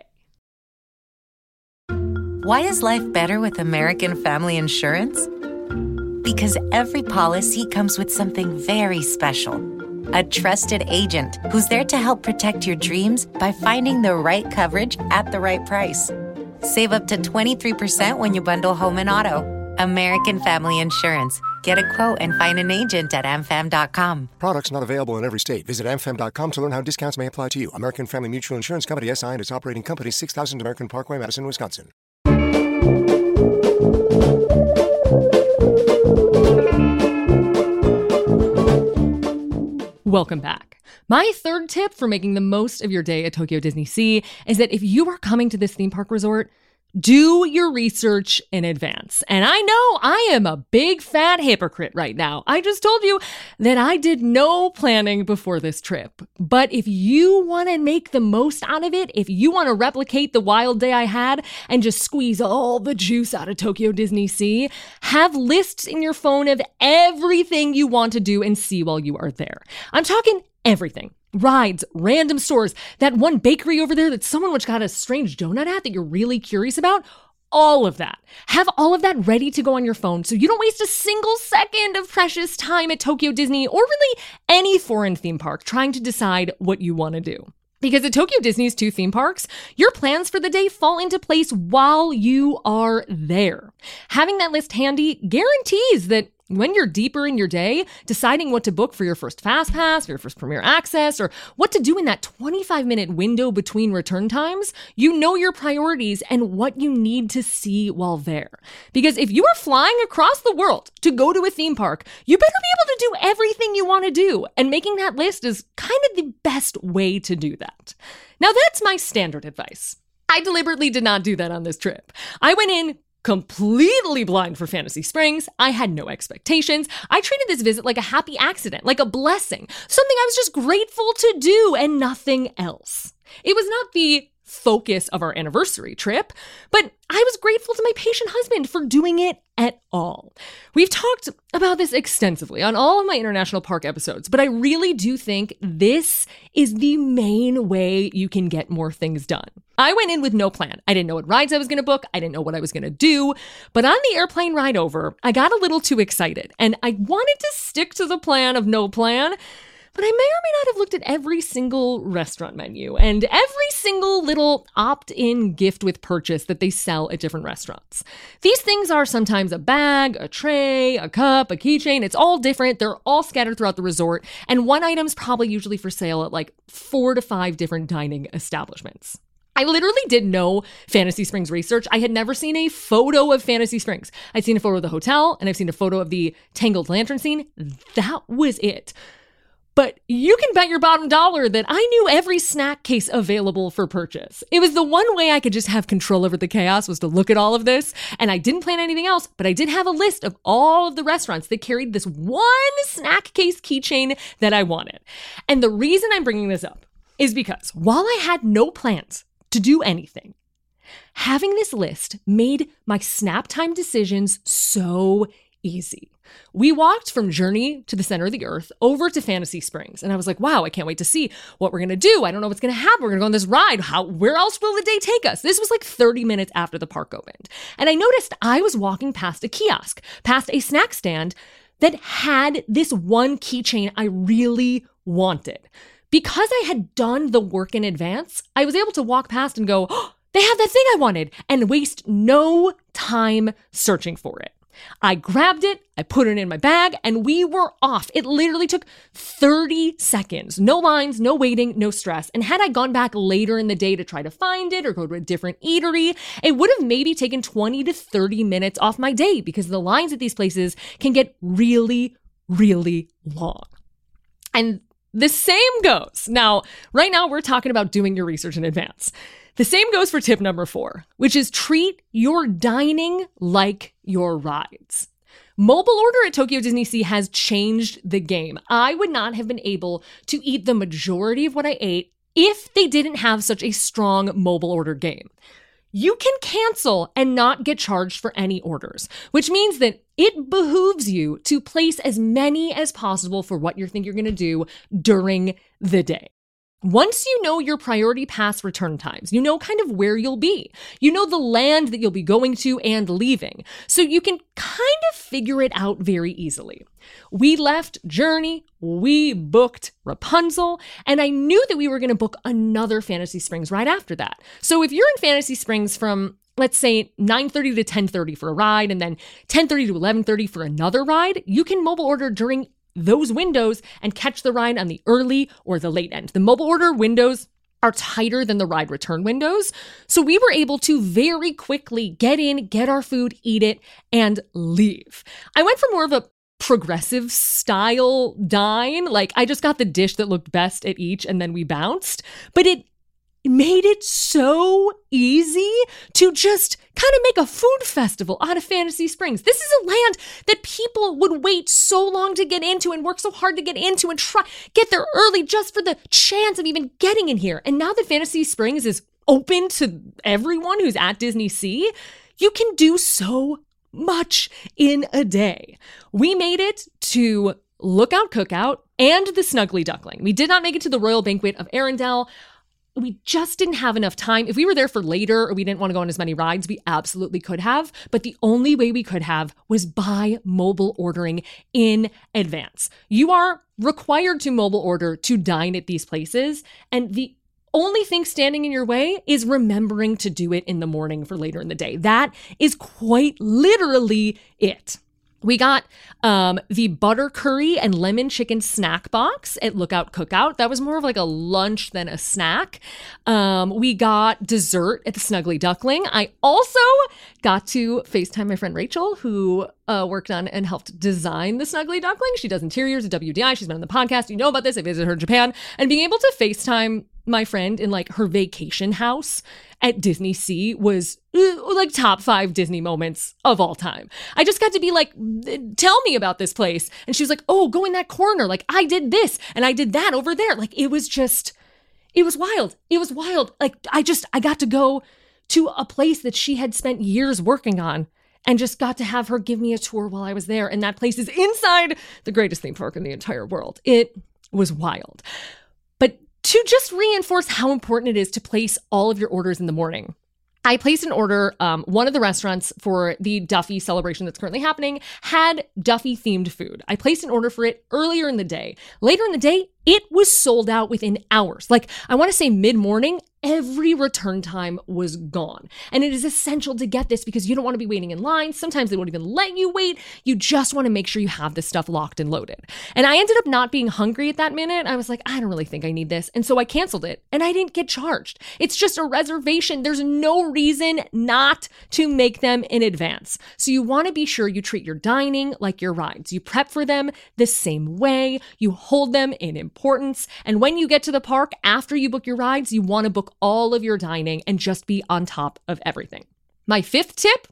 Why is life better with American Family Insurance? Because every policy comes with something very special. A trusted agent who's there to help protect your dreams by finding the right coverage at the right price. Save up to twenty-three percent when you bundle home and auto. American Family Insurance. Get a quote and find an agent at a m fam dot com. Products not available in every state. Visit a m fam dot com to learn how discounts may apply to you. American Family Mutual Insurance Company, S I and its operating company, six thousand American Parkway, Madison, Wisconsin. Welcome back. My third tip for making the most of your day at Tokyo Disney Sea is that if you are coming to this theme park resort, do your research in advance. And I know I am a big fat hypocrite right now. I just told you that I did no planning before this trip. But if you want to make the most out of it, if you want to replicate the wild day I had and just squeeze all the juice out of Tokyo Disney Sea, have lists in your phone of everything you want to do and see while you are there. I'm talking everything. Rides, random stores, that one bakery over there that someone which got a strange donut at that you're really curious about. All of that. Have all of that ready to go on your phone so you don't waste a single second of precious time at Tokyo Disney or really any foreign theme park trying to decide what you want to do. Because at Tokyo Disney's two theme parks, your plans for the day fall into place while you are there. Having that list handy guarantees that when you're deeper in your day, deciding what to book for your first Fast Pass, your first Premier Access, or what to do in that twenty-five minute window between return times, you know your priorities and what you need to see while there. Because if you are flying across the world to go to a theme park, you better be able to do everything you want to do, and making that list is kind of the best way to do that. Now, that's my standard advice. I deliberately did not do that on this trip. I went in completely blind for Fantasy Springs. I had no expectations. I treated this visit like a happy accident, like a blessing, something I was just grateful to do and nothing else. It was not the focus of our anniversary trip, but I was grateful to my patient husband for doing it at all. We've talked about this extensively on all of my international park episodes, but I really do think this is the main way you can get more things done. I went in with no plan. I didn't know what rides I was going to book. I didn't know what I was going to do. But on the airplane ride over, I got a little too excited and I wanted to stick to the plan of no plan. but I may or may not have looked at every single restaurant menu and every single little opt-in gift with purchase that they sell at different restaurants. These things are sometimes a bag, a tray, a cup, a keychain. It's all different. They're all scattered throughout the resort, and one item's probably usually for sale at like four to five different dining establishments. I literally did no Fantasy Springs research. I had never seen a photo of Fantasy Springs. I'd seen a photo of the hotel, and I've seen a photo of the Tangled Lantern scene. That was it. But you can bet your bottom dollar that I knew every snack case available for purchase. It was the one way I could just have control over the chaos, was to look at all of this. And I didn't plan anything else, but I did have a list of all of the restaurants that carried this one snack case keychain that I wanted. And the reason I'm bringing this up is because while I had no plans to do anything, having this list made my snap time decisions so easy. We walked from Journey to the center of the earth over to Fantasy Springs, and I was like, wow, I can't wait to see what we're gonna do. I don't know what's gonna happen. We're gonna go on this ride. How, where else will the day take us? This was like thirty minutes after the park opened. And I noticed I was walking past a kiosk, past a snack stand that had this one keychain I really wanted. Because I had done the work in advance, I was able to walk past and go, oh, they have that thing I wanted, and waste no time searching for it. I grabbed it, I put it in my bag, and we were off. It literally took thirty seconds. No lines, no waiting, no stress. And had I gone back later in the day to try to find it or go to a different eatery, it would have maybe taken twenty to thirty minutes off my day, because the lines at these places can get really, really long. And the same goes. Now, right now we're talking about doing your research in advance. The same goes for tip number four, which is treat your dining like your rides. Mobile order at Tokyo Disney Sea has changed the game. I would not have been able to eat the majority of what I ate if they didn't have such a strong mobile order game. You can cancel and not get charged for any orders, which means that it behooves you to place as many as possible for what you think you're going to do during the day. Once you know your priority pass return times, you know kind of where you'll be. You know the land that you'll be going to and leaving. So you can kind of figure it out very easily. We left Journey, we booked Rapunzel, and I knew that we were going to book another Fantasy Springs right after that. So if you're in Fantasy Springs from, let's say, nine thirty to ten thirty for a ride, and then ten thirty to eleven thirty for another ride, you can mobile order during those windows and catch the ride on the early or the late end. The mobile order windows are tighter than the ride return windows. So we were able to very quickly get in, get our food, eat it, and leave. I went for more of a progressive style dine. Like, I just got the dish that looked best at each and then we bounced. But it made it so easy to just kind of make a food festival out of Fantasy Springs. This is a land that people would wait so long to get into and work so hard to get into and try get there early just for the chance of even getting in here. And now that Fantasy Springs is open to everyone who's at Disney Sea, you can do so much in a day. We made it to Lookout Cookout and the Snuggly Duckling. We did not make it to the Royal Banquet of Arendelle. We just didn't have enough time. If we were there for later or we didn't want to go on as many rides, we absolutely could have. But the only way we could have was by mobile ordering in advance. You are required to mobile order to dine at these places. And the only thing standing in your way is remembering to do it in the morning for later in the day. That is quite literally it. We got um, the butter curry and lemon chicken snack box at Lookout Cookout. That was more of like a lunch than a snack. Um, we got dessert at the Snuggly Duckling. I also got to FaceTime my friend Rachel, who uh, worked on and helped design the Snuggly Duckling. She does interiors at W D I. She's been on the podcast. You know about this. I visited her in Japan. And being able to FaceTime my friend in like her vacation house at Disney Sea was uh, like top five Disney moments of all time. I just got to be like, tell me about this place. And she was like, oh, go in that corner. Like, I did this and I did that over there. Like, it was just, it was wild. It was wild. Like, I just, I got to go to a place that she had spent years working on and just got to have her give me a tour while I was there. And that place is inside the greatest theme park in the entire world. It was wild. But to just reinforce how important it is to place all of your orders in the morning, I placed an order. Um, one of the restaurants for the Duffy celebration that's currently happening had Duffy themed food. I placed an order for it earlier in the day. Later in the day, It was sold out within hours. Like, I want to say mid-morning, every return time was gone. And it is essential to get this because you don't want to be waiting in line. Sometimes they won't even let you wait. You just want to make sure you have this stuff locked and loaded. And I ended up not being hungry at that minute. I was like, I don't really think I need this. And so I canceled it and I didn't get charged. It's just a reservation. There's no reason not to make them in advance. So you want to be sure you treat your dining like your rides. You prep for them the same way. You hold them in importance. And when you get to the park, after you book your rides, you want to book all of your dining and just be on top of everything. My fifth tip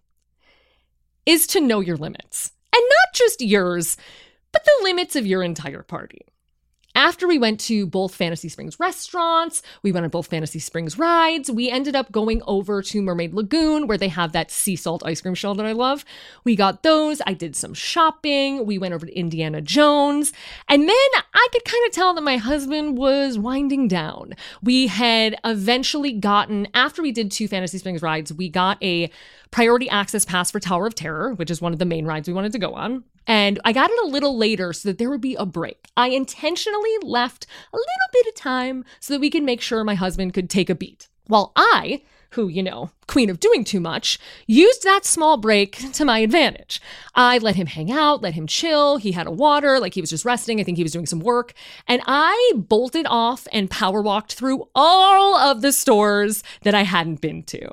is to know your limits. And not just yours, but the limits of your entire party. After we went to both Fantasy Springs restaurants, we went on both Fantasy Springs rides, we ended up going over to Mermaid Lagoon where they have that sea salt ice cream shell that I love. We got those. I did some shopping. We went over to Indiana Jones. And then I could kind of tell that my husband was winding down. We had eventually gotten, after we did two Fantasy Springs rides, we got a priority access pass for Tower of Terror, which is one of the main rides we wanted to go on. And I got it a little later so that there would be a break. I intentionally left a little bit of time so that we could make sure my husband could take a beat. While I, who, you know, queen of doing too much, used that small break to my advantage. I let him hang out, let him chill. He had a water, like he was just resting. I think he was doing some work. And I bolted off and power walked through all of the stores that I hadn't been to.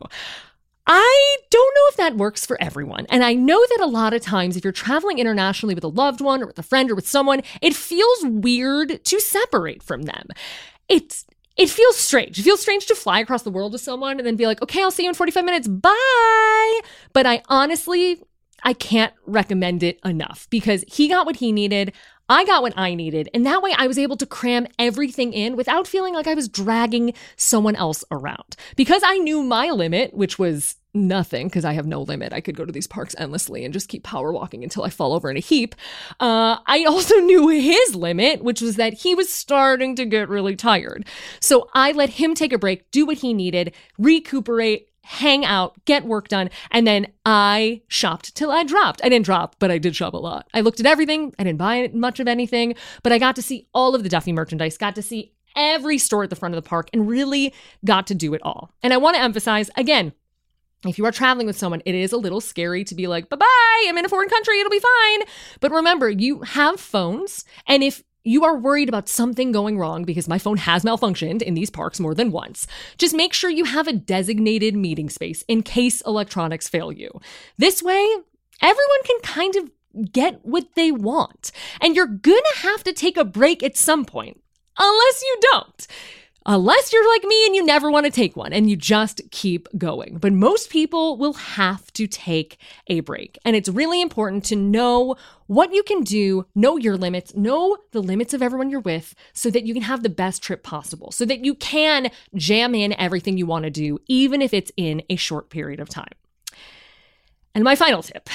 I don't know if that works for everyone. And I know that a lot of times if you're traveling internationally with a loved one or with a friend or with someone, it feels weird to separate from them. It's It feels strange. It feels strange to fly across the world with someone and then be like, okay, I'll see you in forty-five minutes. Bye. But I honestly, I can't recommend it enough because he got what he needed. I got what I needed. And that way I was able to cram everything in without feeling like I was dragging someone else around. Because I knew my limit, which was nothing, because I have no limit. I could go to these parks endlessly and just keep power walking until I fall over in a heap. Uh, I also knew his limit, which was that he was starting to get really tired. So I let him take a break, do what he needed, recuperate, hang out, get work done, and then I shopped till I dropped. I didn't drop, but I did shop a lot. I looked at everything. I didn't buy much of anything, but I got to see all of the Duffy merchandise, got to see every store at the front of the park, and really got to do it all. And I want to emphasize, again, if you are traveling with someone, it is a little scary to be like, bye-bye, I'm in a foreign country, it'll be fine. But remember, you have phones, and if you are worried about something going wrong, because my phone has malfunctioned in these parks more than once, just make sure you have a designated meeting space in case electronics fail you. This way, everyone can kind of get what they want. And you're gonna have to take a break at some point, unless you don't. Unless you're like me and you never want to take one and you just keep going. But most people will have to take a break. And it's really important to know what you can do, know your limits, know the limits of everyone you're with so that you can have the best trip possible, so that you can jam in everything you want to do, even if it's in a short period of time. And my final tip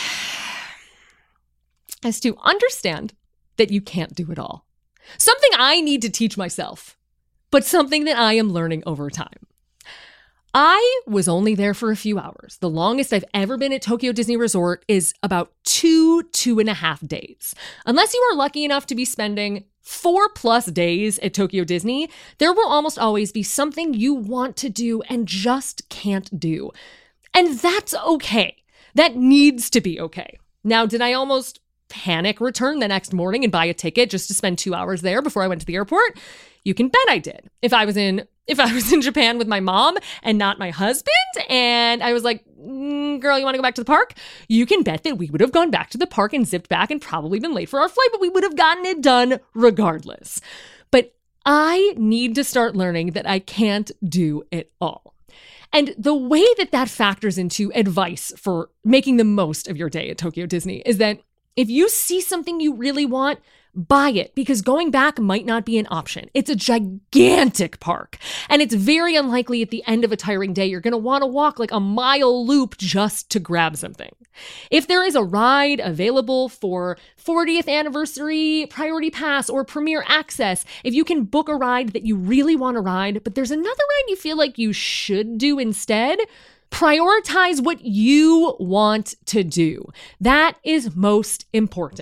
is to understand that you can't do it all. Something I need to teach myself, but something that I am learning over time. I was only there for a few hours. The longest I've ever been at Tokyo Disney Resort is about two, two and a half days. Unless you are lucky enough to be spending four plus days at Tokyo Disney, there will almost always be something you want to do and just can't do. And that's okay. That needs to be okay. Now, did I almost panic return the next morning and buy a ticket just to spend two hours there before I went to the airport? You can bet I did. If I was in if I was in Japan with my mom and not my husband, and I was like, mm, girl, you want to go back to the park? You can bet that we would have gone back to the park and zipped back and probably been late for our flight, but we would have gotten it done regardless. But I need to start learning that I can't do it all. And the way that that factors into advice for making the most of your day at Tokyo Disney is that if you see something you really want, buy it, because going back might not be an option. It's a gigantic park, and it's very unlikely at the end of a tiring day you're going to want to walk like a mile loop just to grab something. If there is a ride available for fortieth anniversary, priority pass, or premier access, if you can book a ride that you really want to ride, but there's another ride you feel like you should do instead, prioritize what you want to do. That is most important.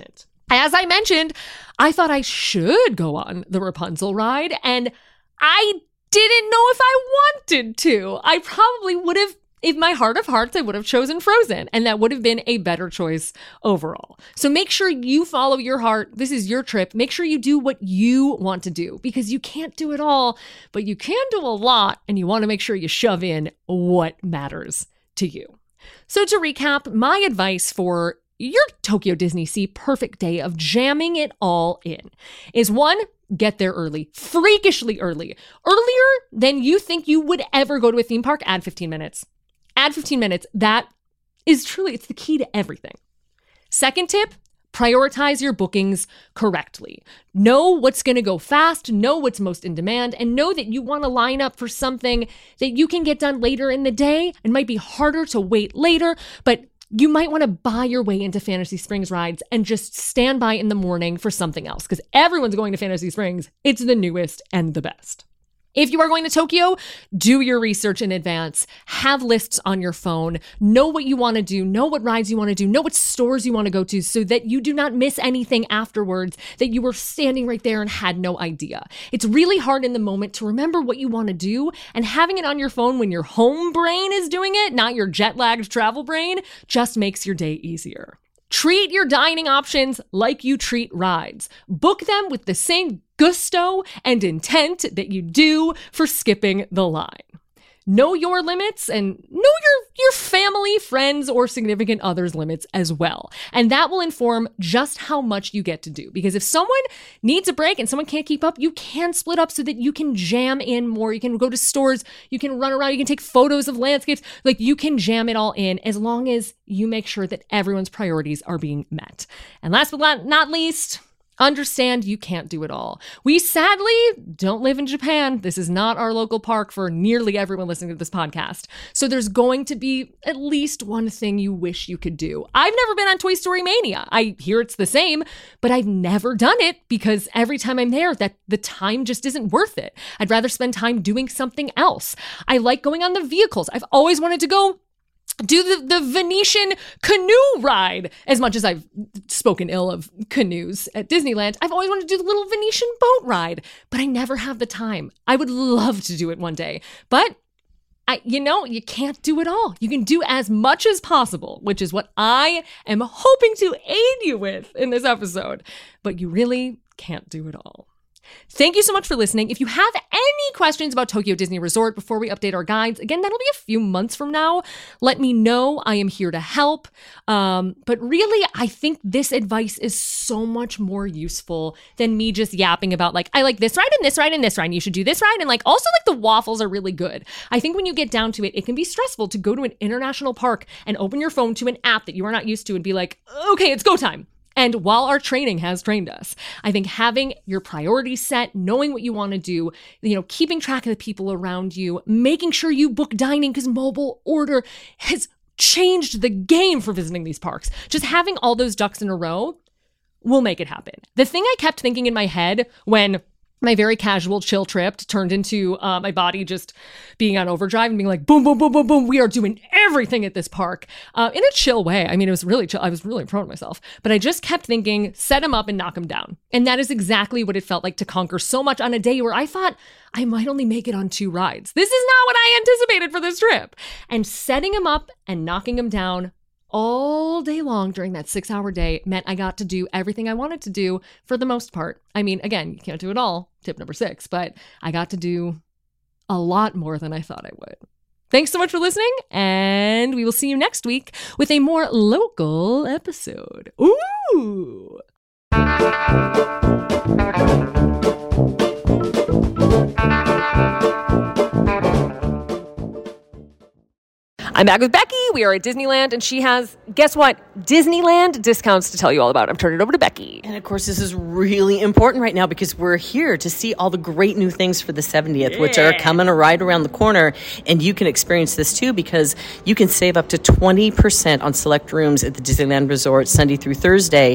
As I mentioned, I thought I should go on the Rapunzel ride, and I didn't know if I wanted to. I probably would have, in my heart of hearts, I would have chosen Frozen, and that would have been a better choice overall. So make sure you follow your heart. This is your trip. Make sure you do what you want to do, because you can't do it all, but you can do a lot, and you want to make sure you shove in what matters to you. So to recap, my advice for your Tokyo Disney Sea perfect day of jamming it all in is one, get there early, freakishly early, earlier than you think you would ever go to a theme park. Add fifteen minutes. Add fifteen minutes. That is truly, it's the key to everything. Second tip, prioritize your bookings correctly. Know what's going to go fast, know what's most in demand, and know that you want to line up for something that you can get done later in the day. It might be harder to wait later, but you might want to buy your way into Fantasy Springs rides and just stand by in the morning for something else, because everyone's going to Fantasy Springs. It's the newest and the best. If you are going to Tokyo, do your research in advance. Have lists on your phone. Know what you want to do. Know what rides you want to do. Know what stores you want to go to so that you do not miss anything afterwards that you were standing right there and had no idea. It's really hard in the moment to remember what you want to do, and having it on your phone when your home brain is doing it, not your jet-lagged travel brain, just makes your day easier. Treat your dining options like you treat rides. Book them with the same gusto and intent that you do for skipping the line. Know your limits and know your, your family, friends, or significant others' limits as well. And that will inform just how much you get to do. Because if someone needs a break and someone can't keep up, you can split up so that you can jam in more. You can go to stores, you can run around, you can take photos of landscapes. Like, you can jam it all in as long as you make sure that everyone's priorities are being met. And last but not least, understand you can't do it all. We sadly don't live in Japan. This is not our local park for nearly everyone listening to this podcast. So there's going to be at least one thing you wish you could do. I've never been on Toy Story Mania. I hear it's the same, but I've never done it because every time I'm there, that the time just isn't worth it. I'd rather spend time doing something else. I like going on the vehicles. I've always wanted to go do the, the Venetian canoe ride. As much as I've spoken ill of canoes at Disneyland, I've always wanted to do the little Venetian boat ride, but I never have the time. I would love to do it one day, but I, you know, you can't do it all. You can do as much as possible, which is what I am hoping to aid you with in this episode, but you really can't do it all. Thank you so much for listening. If you have any questions about Tokyo Disney Resort before we update our guides, again, that'll be a few months from now. Let me know. I am here to help. Um, but really, I think this advice is so much more useful than me just yapping about, like, I like this ride and this ride and this ride, and you should do this ride. And like, also, like, the waffles are really good. I think when you get down to it, it can be stressful to go to an international park and open your phone to an app that you are not used to and be like, okay, it's go time. And while our training has trained us, I think having your priorities set, knowing what you want to do, you know, keeping track of the people around you, making sure you book dining because mobile order has changed the game for visiting these parks. Just having all those ducks in a row will make it happen. The thing I kept thinking in my head when my very casual chill trip turned into uh, my body just being on overdrive and being like, boom, boom, boom, boom, boom. We are doing everything at this park uh, in a chill way. I mean, it was really chill. I was really proud of myself, but I just kept thinking, set him up and knock him down. And that is exactly what it felt like to conquer so much on a day where I thought I might only make it on two rides. This is not what I anticipated for this trip. And setting him up and knocking him down all day long during that six hour day meant I got to do everything I wanted to do for the most part. I mean, again, you can't do it all, tip number six, but I got to do a lot more than I thought I would. Thanks so much for listening, and we will see you next week with a more local episode. Ooh! I'm back with Becky. We are at Disneyland, and she has, guess what? Disneyland discounts to tell you all about. I'm turning it over to Becky. And of course, this is really important right now because we're here to see all the great new things for the seventieth, yeah. which are coming right around the corner. And you can experience this too because you can save up to twenty percent on select rooms at the Disneyland Resort Sunday through Thursday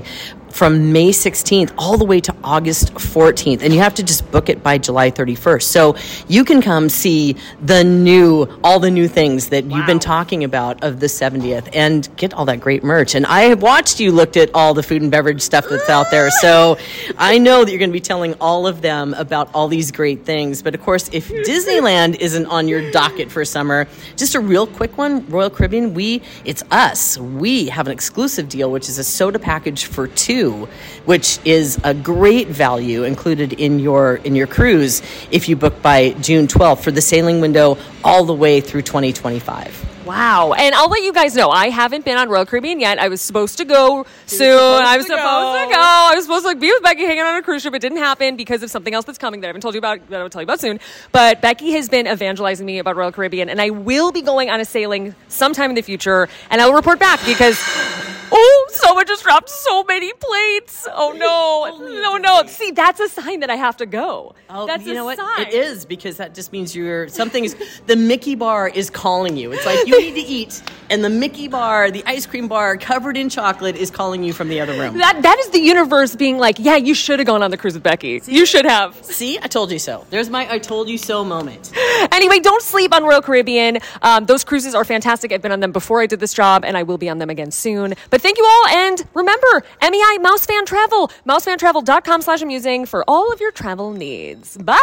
from May sixteenth all the way to August fourteenth. And you have to just book it by July thirty-first. So you can come see the new, all the new things that wow. you've been talking about of the seventieth and get all that great merch. And I have watched you looked at all the food and beverage stuff that's out there. So I know that you're going to be telling all of them about all these great things. But of course, if Disneyland isn't on your docket for summer, just a real quick one, Royal Caribbean, we, it's us. We have an exclusive deal, which is a soda package for two, which is a great value included in your in your cruise if you book by June twelfth for the sailing window all the way through twenty twenty-five. Wow. And I'll let you guys know, I haven't been on Royal Caribbean yet. I was supposed to go soon. I was supposed to go. I was supposed to like, be with Becky hanging on a cruise ship. It didn't happen because of something else that's coming that I haven't told you about, that I'll tell you about soon. But Becky has been evangelizing me about Royal Caribbean, and I will be going on a sailing sometime in the future, and I will report back because... Oh, someone just dropped so many plates. Oh, no. No, no. See, that's a sign that I have to go. Oh, that's you a know what? sign. It is, because that just means you're, something is, the Mickey bar is calling you. It's like, you need to eat. And the Mickey bar, the ice cream bar covered in chocolate is calling you from the other room. That That is the universe being like, yeah, you should have gone on the cruise with Becky. See? You should have. See, I told you so. There's my I told you so moment. Anyway, don't sleep on Royal Caribbean. Um, those cruises are fantastic. I've been on them before I did this job, and I will be on them again soon. But thank you all, and remember, M E I Mousefan Travel, mousefantravel.com slash amusing for all of your travel needs. Bye!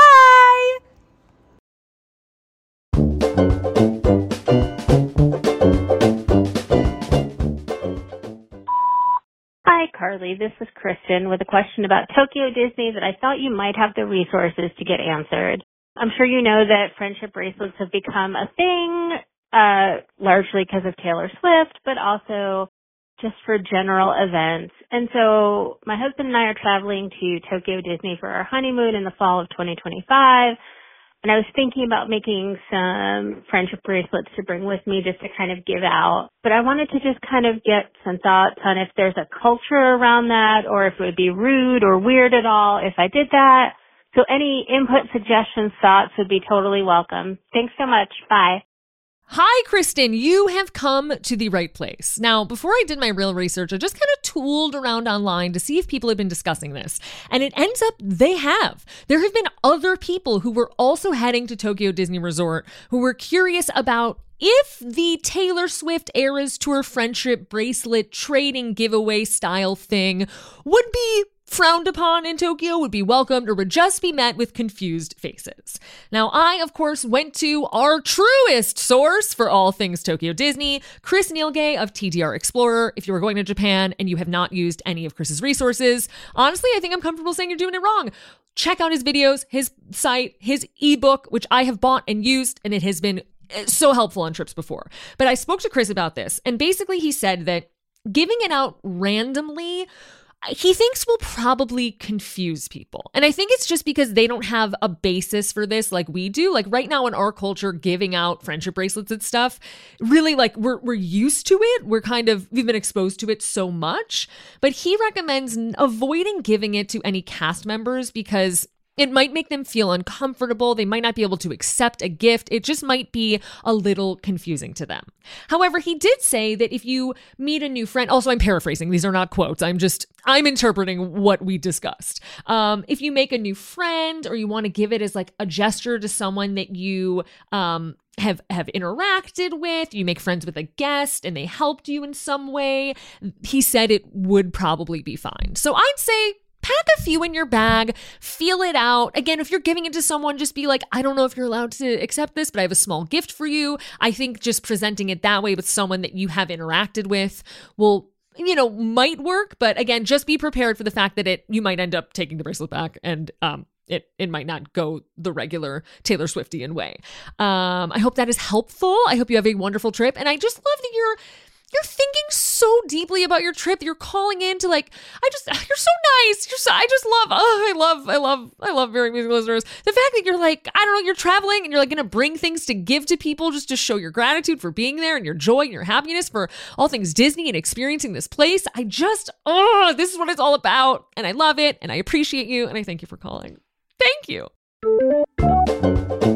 Hi, Carly. This is Kristen with a question about Tokyo Disney that I thought you might have the resources to get answered. I'm sure you know that friendship bracelets have become a thing, uh, largely because of Taylor Swift, but also just for general events. And so my husband and I are traveling to Tokyo Disney for our honeymoon in the fall of twenty twenty-five. And I was thinking about making some friendship bracelets to bring with me just to kind of give out. But I wanted to just kind of get some thoughts on if there's a culture around that, or if it would be rude or weird at all if I did that. So any input, suggestions, thoughts would be totally welcome. Thanks so much. Bye. Hi, Kristen. You have come to the right place. Now, before I did my real research, I just kind of tooled around online to see if people had been discussing this. And it ends up they have. There have been other people who were also heading to Tokyo Disney Resort who were curious about if the Taylor Swift Eras Tour friendship bracelet trading giveaway style thing would be frowned upon in Tokyo, would be welcomed, or would just be met with confused faces. Now, I, of course, went to our truest source for all things Tokyo Disney, Chris Nielgay of T T R Explorer. If you are going to Japan and you have not used any of Chris's resources, honestly, I think I'm comfortable saying you're doing it wrong. Check out his videos, his site, his ebook, which I have bought and used, and it has been so helpful on trips before. But I spoke to Chris about this, and basically he said that giving it out randomly, he thinks will probably confuse people. And I think it's just because they don't have a basis for this like we do. Like right now in our culture, giving out friendship bracelets and stuff, really like we're we're used to it. We're kind of, we've been exposed to it so much. But he recommends avoiding giving it to any cast members because it might make them feel uncomfortable. They might not be able to accept a gift. It just might be a little confusing to them. However, he did say that if you meet a new friend, also I'm paraphrasing, these are not quotes. I'm just, I'm interpreting what we discussed. Um, if you make a new friend or you want to give it as like a gesture to someone that you, um, have have interacted with, you make friends with a guest and they helped you in some way, he said it would probably be fine. So I'd say pack a few in your bag, feel it out. Again, if you're giving it to someone, just be like, I don't know if you're allowed to accept this, but I have a small gift for you. I think just presenting it that way with someone that you have interacted with will, you know, might work. But again, just be prepared for the fact that it, you might end up taking the bracelet back and, um, It it might not go the regular Taylor Swiftian way. Um, I hope that is helpful. I hope you have a wonderful trip. And I just love that you're You're thinking so deeply about your trip. You're calling in to like, I just, you're so nice. You're so, I just love, oh, I love, I love, I love Very Amusing Listeners. The fact that you're like, I don't know, you're traveling and you're like going to bring things to give to people just to show your gratitude for being there and your joy and your happiness for all things Disney and experiencing this place. I just, oh, this is what it's all about. And I love it. And I appreciate you. And I thank you for calling. Thank you.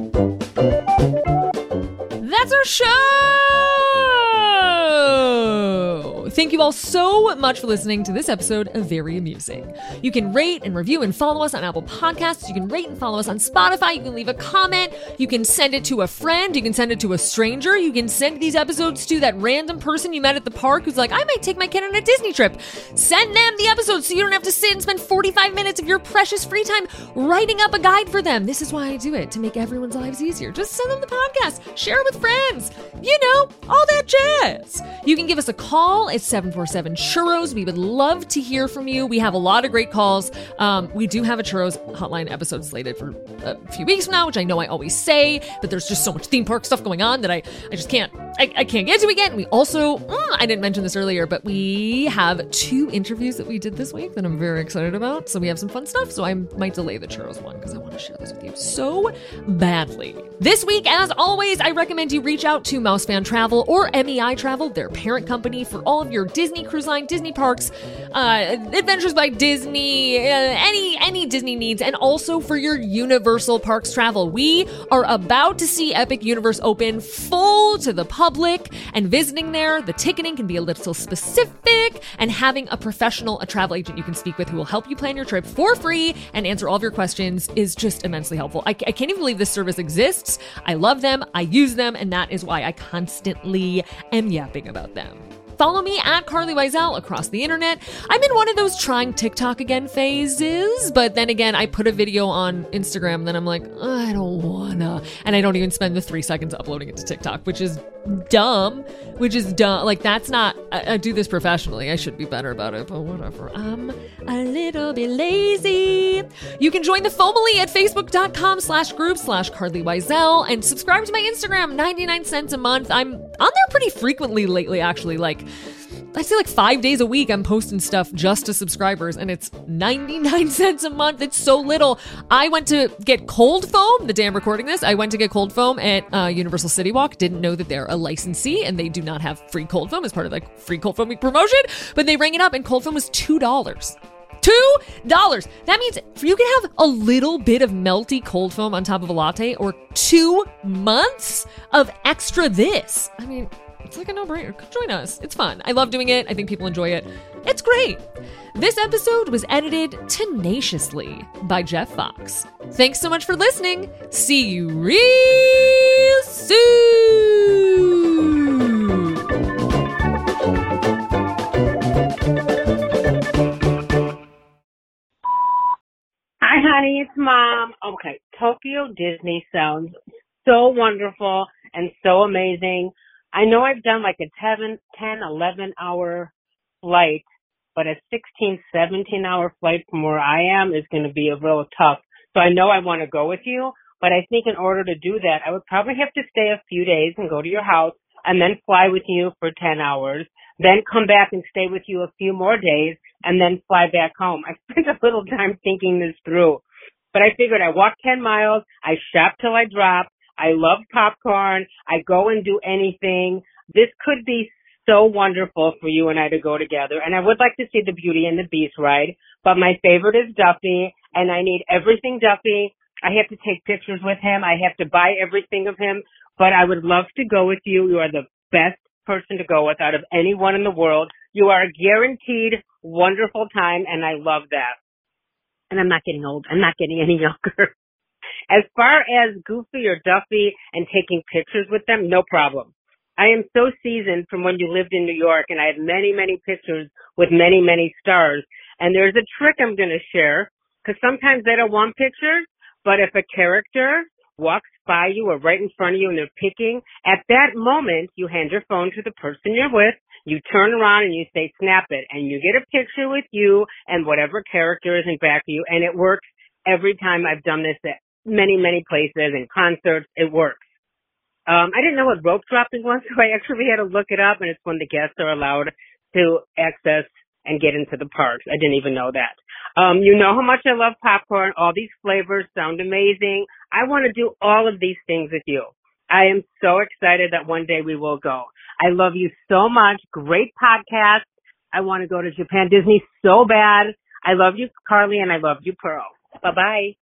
That's our show. Thank you all so much for listening to this episode of Very Amusing. You can rate and review and follow us on Apple Podcasts. You can rate and follow us on Spotify. You can leave a comment. You can send it to a friend. You can send it to a stranger. You can send these episodes to that random person you met at the park who's like, I might take my kid on a Disney trip. Send them the episodes so you don't have to sit and spend forty-five minutes of your precious free time writing up a guide for them. This is why I do it, to make everyone's lives easier. Just send them the podcast. Share it with friends. You know, all that jazz. You can give us a call at seven four seven churros. We would love to hear from you. We have a lot of great calls. Um, we do have a churros hotline episode slated for a few weeks from now, which I know I always say, but there's just so much theme park stuff going on that I, I just can't, I, I can't get to it yet. And we also, mm, I didn't mention this earlier, but we have two interviews that we did this week that I'm very excited about. So we have some fun stuff. So I might delay the churros one because I want to share this with you so badly. This week, as always, I recommend you reach out to Mouse Fan Travel or M E I Travel, their parent company, for all of your Disney Cruise Line, Disney Parks, uh, Adventures by Disney, uh, any any Disney needs, and also for your Universal Parks travel. We are about to see Epic Universe open full to the public, and visiting there, the ticketing can be a little specific, and having a professional, a travel agent you can speak with who will help you plan your trip for free and answer all of your questions is just immensely helpful. I, I can't even believe this service exists. I love them, I use them, and that is why I constantly am yapping about them. Follow me at Carly Wiesel across the internet. I'm in one of those trying TikTok again phases, but then again, I put a video on Instagram, and then I'm like, I don't wanna. And I don't even spend the three seconds uploading it to TikTok, which is dumb, which is dumb. Like, that's not, I, I do this professionally. I should be better about it, but whatever. I'm a little bit lazy. You can join the Family at facebook.com slash group slash Carly Wiesel and subscribe to my Instagram, ninety-nine cents a month. I'm on there pretty frequently lately, actually. Like, I'd say like five days a week I'm posting stuff just to subscribers, and it's ninety-nine cents a month. It's so little. I went to get cold foam the day I'm recording this. I went to get cold foam at uh, Universal City Walk. Didn't know that they're a licensee and they do not have free cold foam as part of like free cold foam week promotion, but they rang it up and cold foam was two dollars. Two dollars. That means you can have a little bit of melty cold foam on top of a latte, or two months of extra this. I mean, it's like a no-brainer. Come join us. It's fun. I love doing it. I think people enjoy it. It's great. This episode was edited tenaciously by Jeff Fox. Thanks so much for listening. See you real soon. Hi, honey. It's Mom. Okay, Tokyo Disney sounds so wonderful and so amazing. I know I've done like a ten, eleven hour flight, but a sixteen, seventeen hour flight from where I am is going to be a real tough. So I know I want to go with you, but I think in order to do that, I would probably have to stay a few days and go to your house and then fly with you for ten hours, then come back and stay with you a few more days and then fly back home. I spent a little time thinking this through, but I figured I walk ten miles, I shop till I drop. I love popcorn. I go and do anything. This could be so wonderful for you and I to go together. And I would like to see the Beauty and the Beast ride, but my favorite is Duffy, and I need everything Duffy. I have to take pictures with him. I have to buy everything of him, but I would love to go with you. You are the best person to go with out of anyone in the world. You are a guaranteed wonderful time, and I love that. And I'm not getting old. I'm not getting any younger. As far as Goofy or Duffy and taking pictures with them, no problem. I am so seasoned from when you lived in New York, and I have many, many pictures with many, many stars. And there's a trick I'm going to share, because sometimes they don't want pictures, but if a character walks by you or right in front of you and they're picking, at that moment, you hand your phone to the person you're with, you turn around and you say, snap it, and you get a picture with you and whatever character is in back of you, and it works every time. I've done this at many, many places and concerts. It works. Um, I didn't know what rope dropping was, so I actually had to look it up, and it's when the guests are allowed to access and get into the parks. I didn't even know that. Um, you know how much I love popcorn. All these flavors sound amazing. I want to do all of these things with you. I am so excited that one day we will go. I love you so much. Great podcast. I want to go to Japan Disney so bad. I love you, Carly, and I love you, Pearl. Bye-bye.